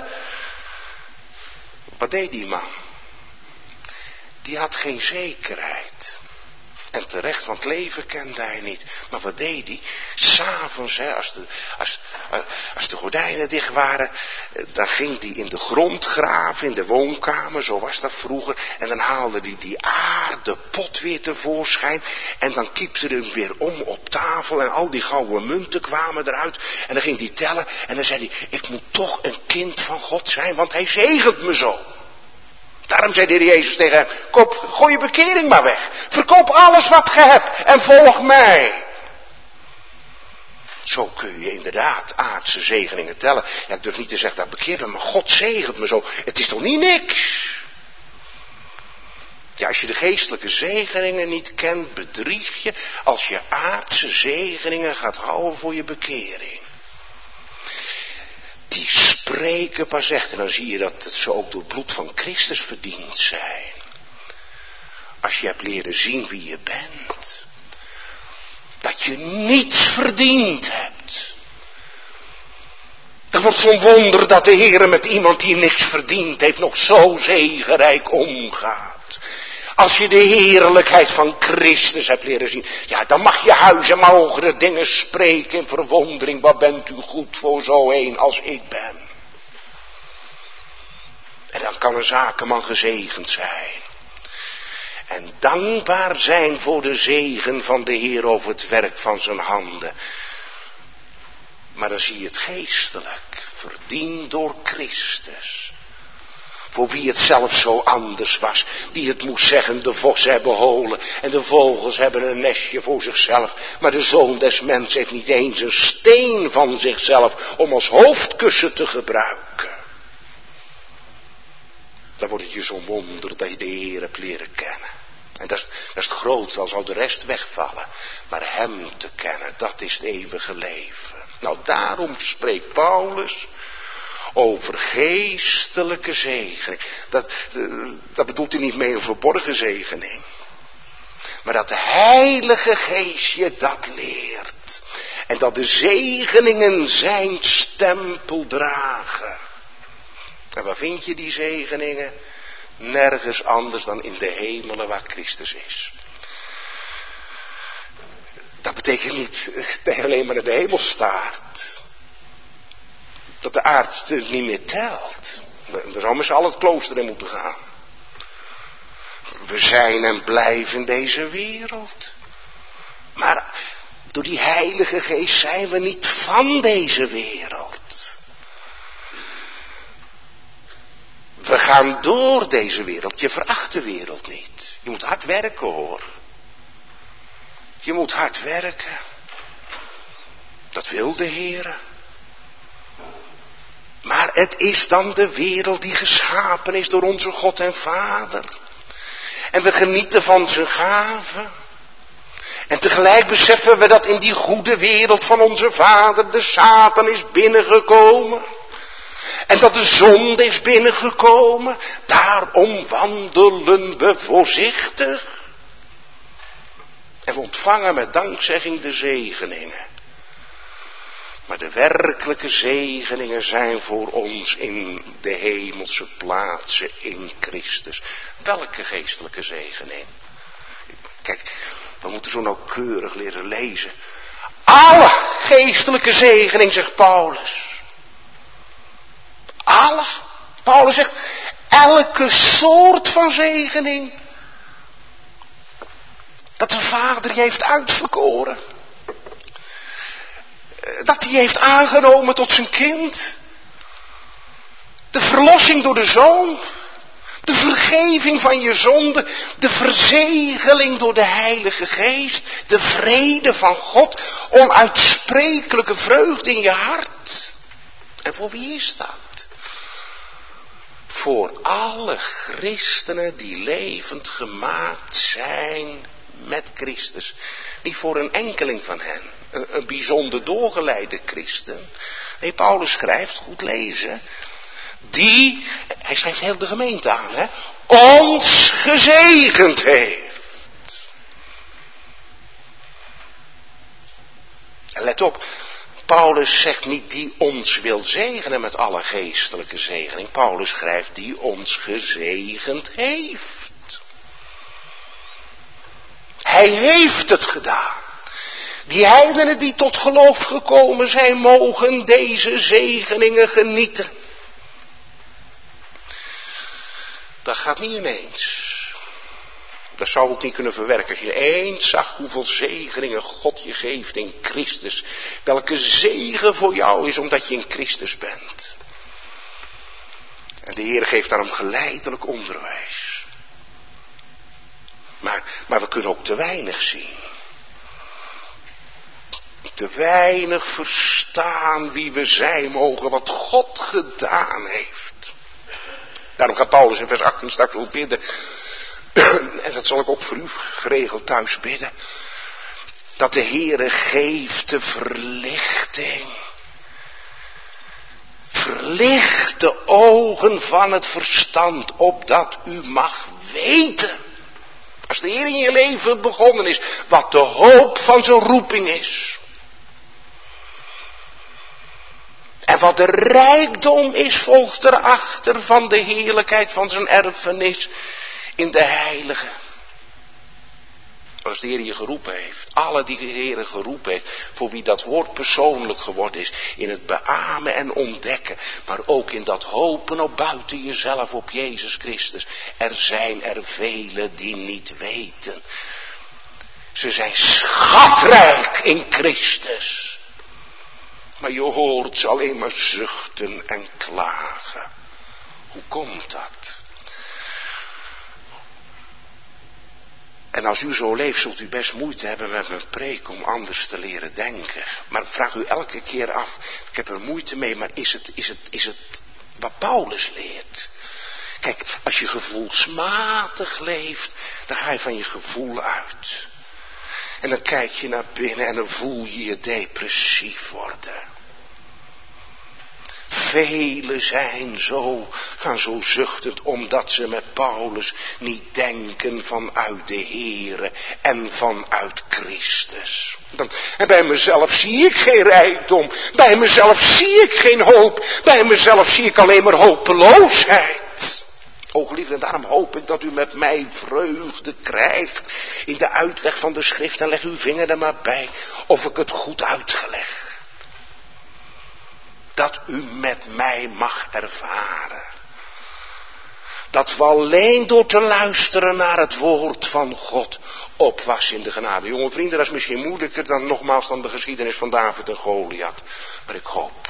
Wat deed die man? Die had geen zekerheid. En terecht, want leven kende hij niet. Maar wat deed hij? S'avonds, als de, als, als de gordijnen dicht waren, dan ging hij in de grond graven, in de woonkamer, zo was dat vroeger. En dan haalde hij die aardepot weer tevoorschijn. En dan kiepte hij hem weer om op tafel. En al die gouden munten kwamen eruit. En dan ging hij tellen. En dan zei hij, ik moet toch een kind van God zijn, want hij zegent me zo. Daarom zei de Heer Jezus tegen hem, koop, gooi je bekering maar weg. Verkoop alles wat je hebt en volg mij. Zo kun je inderdaad aardse zegeningen tellen. Ja, ik durf niet te zeggen dat ik bekeerd ben, maar God zegent me zo. Het is toch niet niks? Ja, als je de geestelijke zegeningen niet kent, bedrieg je als je aardse zegeningen gaat houden voor je bekering. Die spreken pas echt, en dan zie je dat ze ook door het bloed van Christus verdiend zijn. Als je hebt leren zien wie je bent. Dat je niets verdiend hebt. Dan wordt zo'n wonder dat de Heer met iemand die niks verdiend heeft nog zo zegenrijk omgaat. Als je de heerlijkheid van Christus hebt leren zien. Ja, dan mag je huizen mogen dingen spreken in verwondering. Wat bent u goed voor zo een als ik ben. En dan kan een zakenman gezegend zijn. En dankbaar zijn voor de zegen van de Heer over het werk van zijn handen. Maar dan zie je het geestelijk. Verdiend door Christus. Voor wie het zelf zo anders was. Die het moest zeggen, de vossen hebben holen. En de vogels hebben een nestje voor zichzelf. Maar de Zoon des Mens heeft niet eens een steen van zichzelf. Om als hoofdkussen te gebruiken. Dan wordt het je zo'n wonder dat je de Heer hebt leren kennen. En dat is, dat is het grootste, al zou de rest wegvallen. Maar hem te kennen, dat is het eeuwige leven. Nou, daarom spreekt Paulus over geestelijke zegening. Dat, dat bedoelt hij niet mee een verborgen zegening. Maar dat de Heilige Geest je dat leert. En dat de zegeningen zijn stempel dragen. En waar vind je die zegeningen? Nergens anders dan in de hemelen waar Christus is. Dat betekent niet dat je alleen maar in de hemel staat. Dat de aarde niet meer telt. Daar zou met z'n allen het klooster in moeten gaan. We zijn en blijven in deze wereld. Maar Door die Heilige Geest zijn we niet van deze wereld. We gaan door deze wereld. Je veracht de wereld niet. Je moet hard werken hoor. Je moet hard werken. Dat wil de Heer. Maar het is dan de wereld die geschapen is door onze God en Vader. En we genieten van zijn gaven. En tegelijk beseffen we dat in die goede wereld van onze Vader de Satan is binnengekomen. En dat de zonde is binnengekomen. Daarom wandelen we voorzichtig. En we ontvangen met dankzegging de zegeningen. Maar de werkelijke zegeningen zijn voor ons in de hemelse plaatsen in Christus. Welke geestelijke zegening? Kijk, we moeten zo nauwkeurig leren lezen. Alle geestelijke zegening, zegt Paulus. Alle. Paulus zegt, elke soort van zegening. Dat de Vader je heeft uitverkoren. Dat hij heeft aangenomen tot zijn kind. De verlossing door de Zoon. De vergeving van je zonde. De verzegeling door de Heilige Geest. De vrede van God. Onuitsprekelijke vreugde in je hart. En voor wie is dat? Voor alle christenen die levend gemaakt zijn met Christus. Niet voor een enkeling van hen. Een, een bijzonder doorgeleide christen. Nee, Paulus schrijft, goed lezen. Die, hij schrijft heel de gemeente aan, hè. Ons gezegend heeft. En let op. Paulus zegt niet die ons wil zegenen met alle geestelijke zegening. Paulus schrijft die ons gezegend heeft. Hij heeft het gedaan. Die heidenen die tot geloof gekomen zijn, mogen deze zegeningen genieten. Dat gaat niet ineens. Dat zou ik niet kunnen verwerken. Als je eens zag hoeveel zegeningen God je geeft in Christus. Welke zegen voor jou is omdat je in Christus bent. En de Heer geeft daarom geleidelijk onderwijs. Maar, maar we kunnen ook te weinig zien. Te weinig verstaan wie we zijn mogen, wat God gedaan heeft. Daarom gaat Paulus in vers achttien straks wel bidden. En dat zal ik ook voor u geregeld thuis bidden. Dat de Heere geeft de verlichting. Verlicht de ogen van het verstand, opdat u mag weten. Als de Heer in je leven begonnen is, wat de hoop van zijn roeping is. En wat de rijkdom is, volgt erachter van de heerlijkheid van zijn erfenis in de heilige. Als de Heer je geroepen heeft, alle die de Heer geroepen heeft, voor wie dat woord persoonlijk geworden is, in het beamen en ontdekken, maar ook in dat hopen op buiten jezelf op Jezus Christus. Er zijn er velen die niet weten. Ze zijn schatrijk in Christus. Maar je hoort ze alleen maar zuchten en klagen. Hoe komt dat? En als u zo leeft, zult u best moeite hebben met mijn preek om anders te leren denken. Maar ik vraag u elke keer af, ik heb er moeite mee, maar is het, is het, is het wat Paulus leert? Kijk, als je gevoelsmatig leeft, dan ga je van je gevoel uit. En dan kijk je naar binnen en dan voel je je depressief worden. Velen zijn zo, gaan zo zuchtend, omdat ze met Paulus niet denken vanuit de Heere en vanuit Christus. Dan, en bij mezelf zie ik geen rijkdom, bij mezelf zie ik geen hoop, bij mezelf zie ik alleen maar hopeloosheid. O geliefden, daarom hoop ik dat u met mij vreugde krijgt in de uitleg van de schrift. En leg uw vinger er maar bij of ik het goed uitgelegd. Dat u met mij mag ervaren. Dat we alleen door te luisteren naar het woord van God opwassen in de genade. Jonge vrienden, dat is misschien moeilijker dan nogmaals dan de geschiedenis van David en Goliath. Maar ik hoop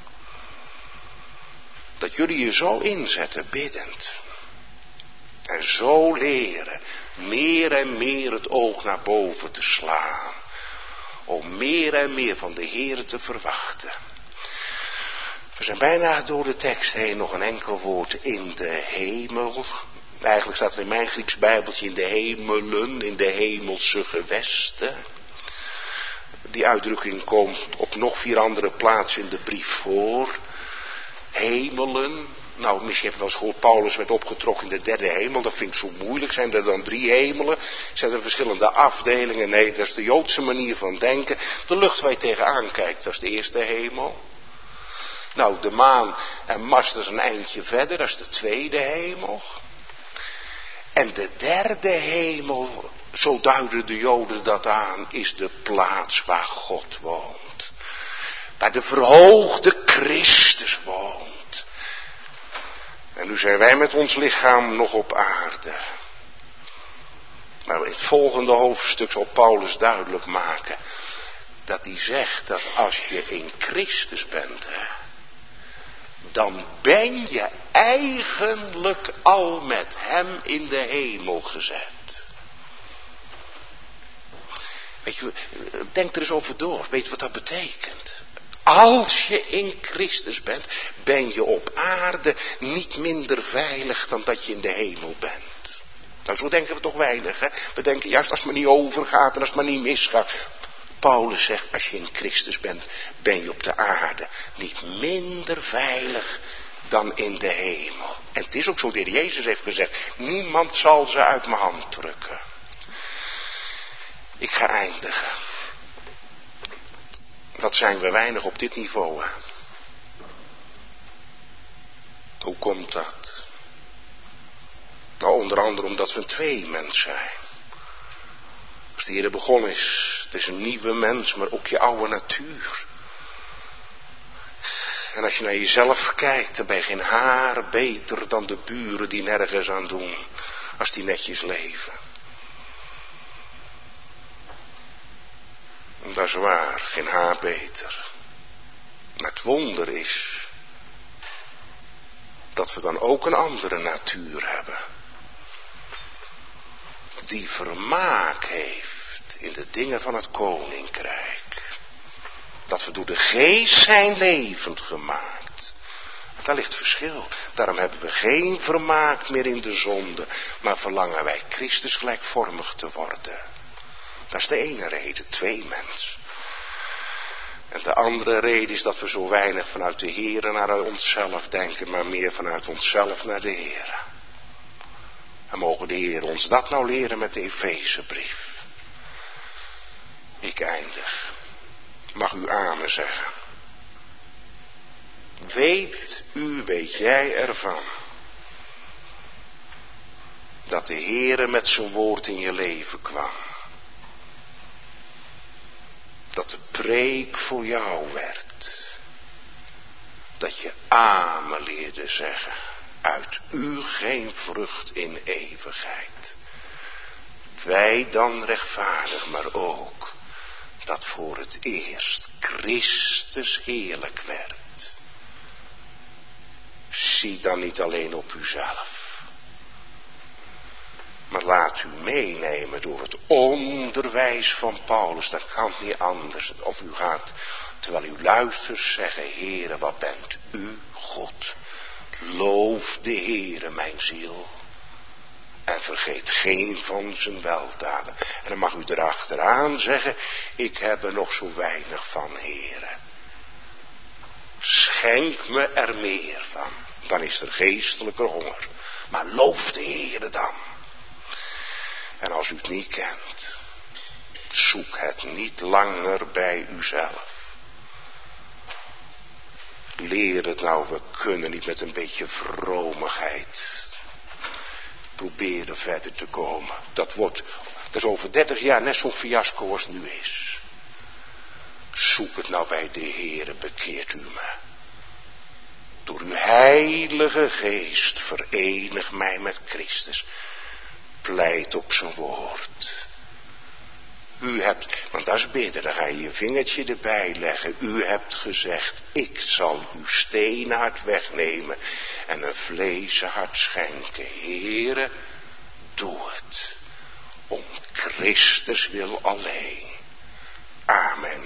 dat jullie je zo inzetten, biddend. En zo leren, meer en meer het oog naar boven te slaan. Om meer en meer van de Heer te verwachten. We zijn bijna door de tekst heen, nog een enkel woord in de hemel. Eigenlijk staat er in mijn Grieks Bijbeltje in de hemelen, in de hemelse gewesten. Die uitdrukking komt op nog vier andere plaatsen in de brief voor. Hemelen. Nou, misschien heb je wel eens gehoord, Paulus werd opgetrokken in de derde hemel. Dat vind ik zo moeilijk. Zijn er dan drie hemelen? Zijn er verschillende afdelingen? Nee, dat is de Joodse manier van denken. De lucht waar je tegenaan kijkt, dat is de eerste hemel. Nou, de maan en Mars, dat is een eindje verder, dat is de tweede hemel. En de derde hemel, zo duiden de Joden dat aan, is de plaats waar God woont. Waar de verhoogde Christus woont. En nu zijn wij met ons lichaam nog op aarde. Maar in het volgende hoofdstuk zal Paulus duidelijk maken dat hij zegt dat als je in Christus bent, hè, dan ben je eigenlijk al met hem in de hemel gezet. Weet je, denk er eens over door. Weet je wat dat betekent? Als je in Christus bent, ben je op aarde niet minder veilig dan dat je in de hemel bent. Nou, zo denken we toch weinig, hè? We denken juist als het maar niet overgaat en als het maar niet misgaat. Paulus zegt, als je in Christus bent, ben je op de aarde niet minder veilig dan in de hemel. En het is ook zo, de Heer Jezus heeft gezegd, niemand zal ze uit mijn hand drukken. Ik ga eindigen. Wat zijn we weinig op dit niveau, hè? Hoe komt dat? Nou, onder andere omdat we een tweemens zijn. Als de Heer begonnen is, het is een nieuwe mens, maar ook je oude natuur. En als je naar jezelf kijkt, dan ben je geen haar beter dan de buren die nergens aan doen, als die netjes leven. En dat is waar, geen haar beter. Maar het wonder is dat we dan ook een andere natuur hebben. Die vermaak heeft in de dingen van het koninkrijk. Dat we door de geest zijn levend gemaakt. Daar ligt verschil. Daarom hebben we geen vermaak meer in de zonde. Maar verlangen wij Christus gelijkvormig te worden. Dat is de ene reden, twee mens. En de andere reden is dat we zo weinig vanuit de Heer naar onszelf denken. Maar meer vanuit onszelf naar de Heer. En mogen de Heer ons dat nou leren met de Efezebrief. Ik eindig. Mag u amen zeggen. Weet u, weet jij ervan, dat de Heere met zijn woord in je leven kwam. Dat de preek voor jou werd. Dat je amen leerde zeggen. Uit u geen vrucht in eeuwigheid. Wij dan rechtvaardig, maar ook dat voor het eerst Christus heerlijk werd. Zie dan niet alleen op uzelf, maar laat u meenemen door het onderwijs van Paulus. Dat kan niet anders. Of u gaat, terwijl u luistert, zeggen, Heere, wat bent u goed. Loof de Heere, mijn ziel. En vergeet geen van zijn weldaden. En dan mag u erachteraan zeggen, ik heb er nog zo weinig van, Heere. Schenk me er meer van. Dan is er geestelijke honger. Maar loof de Heere dan. En als u het niet kent, zoek het niet langer bij uzelf. Leer het nou, we kunnen niet met een beetje vromigheid proberen verder te komen. Dat wordt, dat is over dertig jaar net zo'n fiasco als het nu is. Zoek het nou bij de Heere, bekeert u me. Door uw heilige geest verenig mij met Christus. Pleit op zijn woord. U hebt, want dat is beter, dan ga je je vingertje erbij leggen. U hebt gezegd, ik zal uw steenhart wegnemen en een vleesen hart schenken. Heere, doe het. Om Christus wil alleen. Amen.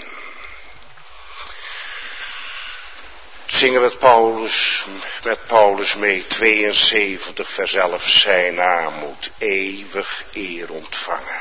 Zingen we met Paulus, met Paulus mee, tweeënzeventig vers elf, zijn naam moet eeuwig eer ontvangen.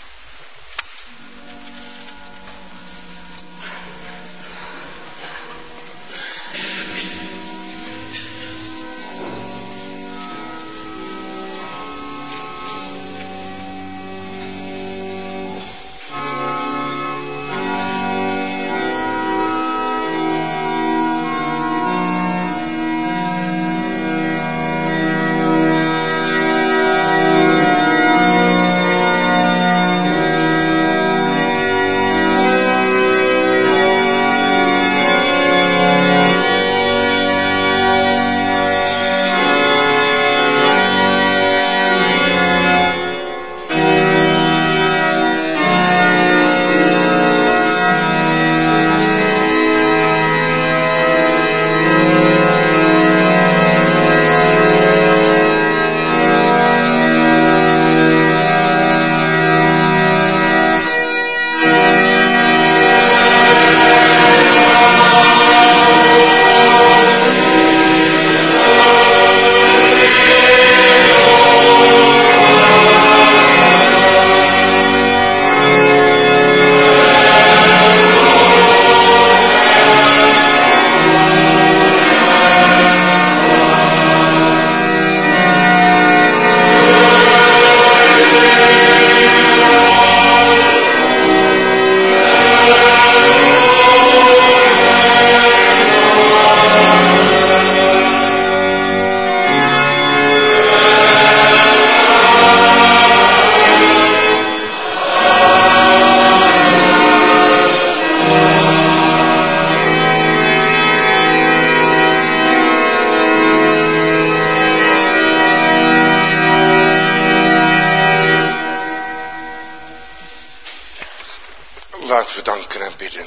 Laten we danken en bidden.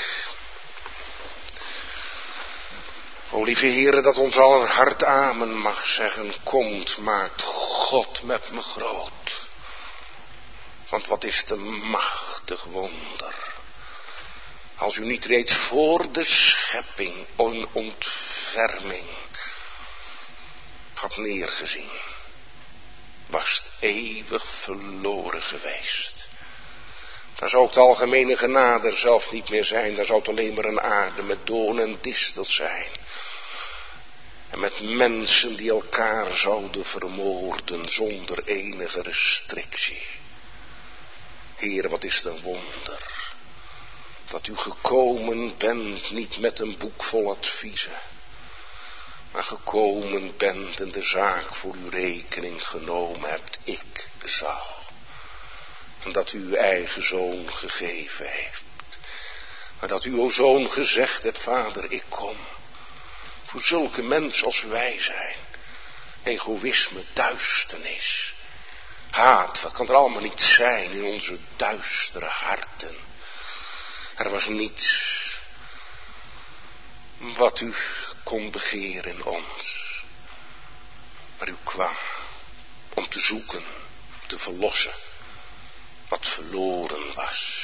O lieve Heere, dat ons aller hart amen mag zeggen. Komt, maakt God met me groot. Want wat is de machtig wonder. Als u niet reeds voor de schepping een ontferming had neergezien. Was het eeuwig verloren geweest. Dan zou het algemene genade er zelf niet meer zijn. Dan zou het alleen maar een aarde met doorn en distel zijn. En met mensen die elkaar zouden vermoorden zonder enige restrictie. Heer, wat is het een wonder. Dat u gekomen bent niet met een boek vol adviezen. Maar gekomen bent en de zaak voor uw rekening genomen hebt. Ik zal. En dat u uw eigen zoon gegeven heeft. Maar dat u uw zoon gezegd hebt, Vader, ik kom. Voor zulke mensen als wij zijn. Egoïsme, duisternis. Haat, wat kan er allemaal niet zijn in onze duistere harten. Er was niets wat u kon begeren in ons. Maar u kwam om te zoeken, te verlossen. Wat verloren was.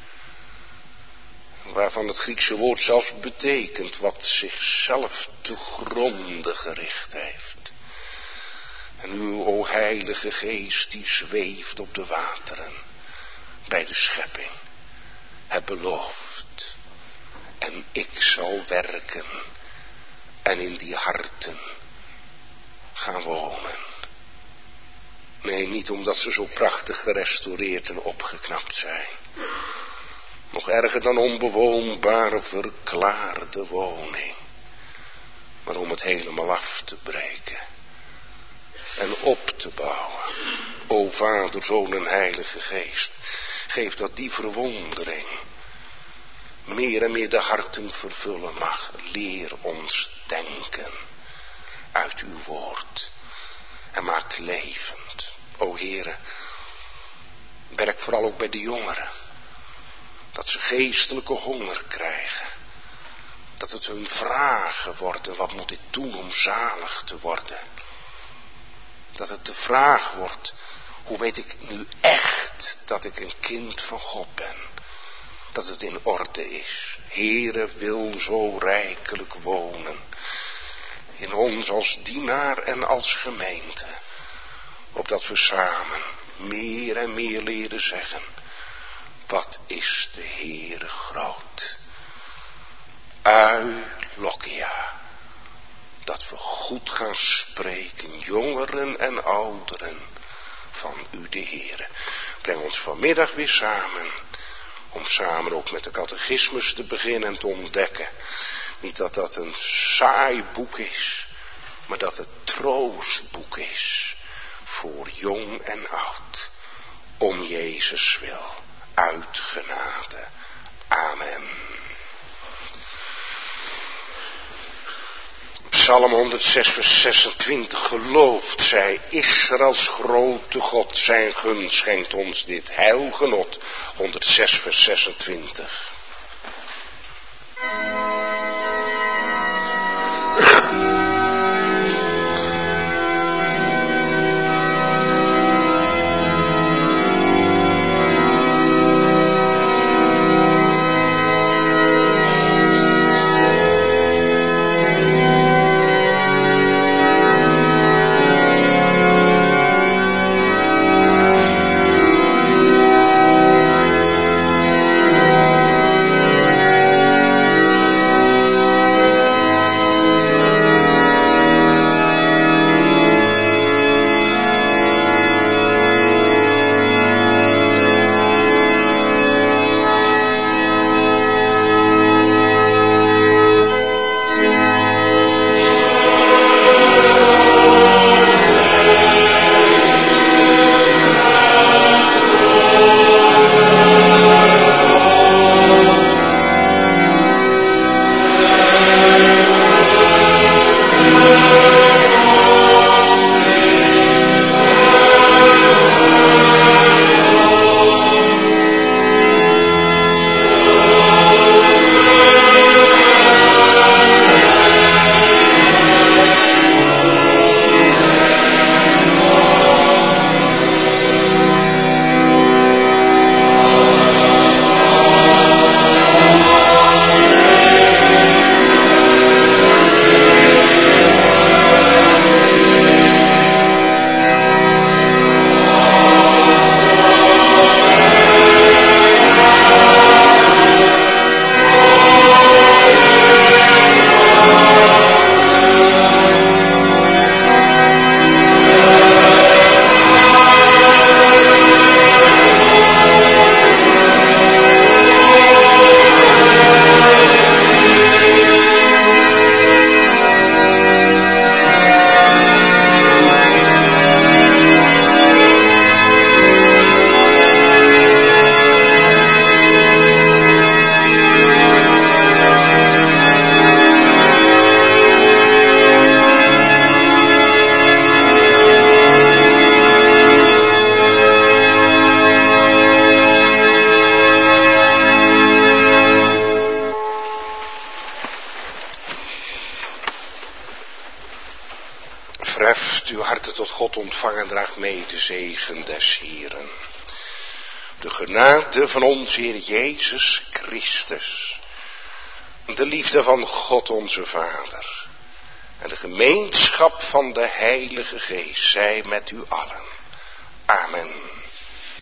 Waarvan het Griekse woord zelfs betekent wat zichzelf te gronde gericht heeft. En uw, o heilige geest, die zweeft op de wateren. Bij de schepping. Heb beloofd. En ik zal werken. En in die harten gaan wonen. Nee, niet omdat ze zo prachtig gerestaureerd en opgeknapt zijn. Nog erger dan onbewoonbare verklaarde woning. Maar om het helemaal af te breken. En op te bouwen. O Vader, Zoon en Heilige Geest. Geef dat die verwondering. meer en meer de harten vervullen mag. Leer ons denken uit uw woord en maak levend. O Heere, werk vooral ook bij de jongeren, dat ze geestelijke honger krijgen. Dat het hun vragen worden, wat moet ik doen om zalig te worden? Dat het de vraag wordt, hoe weet ik nu echt dat ik een kind van God ben? Dat het in orde is. Heere wil zo rijkelijk wonen in ons als dienaar en als gemeente. Opdat we samen meer en meer leren zeggen, wat is de Heere groot. Eulogia. Dat we goed gaan spreken, jongeren en ouderen, van u de Heere. Breng ons vanmiddag weer samen, om samen ook met de catechismus te beginnen en te ontdekken. Niet dat dat een saai boek is, maar dat het troostboek is, voor jong en oud, om Jezus wil, uit genade. Amen. Psalm honderdzes vers zesentwintig, gelooft zij, Israëls grote God, zijn gunst schenkt ons dit heilgenot. honderdzes vers zesentwintig. Ontvang en draag mee de zegen des Heeren. De genade van ons Heer Jezus Christus. De liefde van God onze Vader. En de gemeenschap van de Heilige Geest zij met u allen. Amen.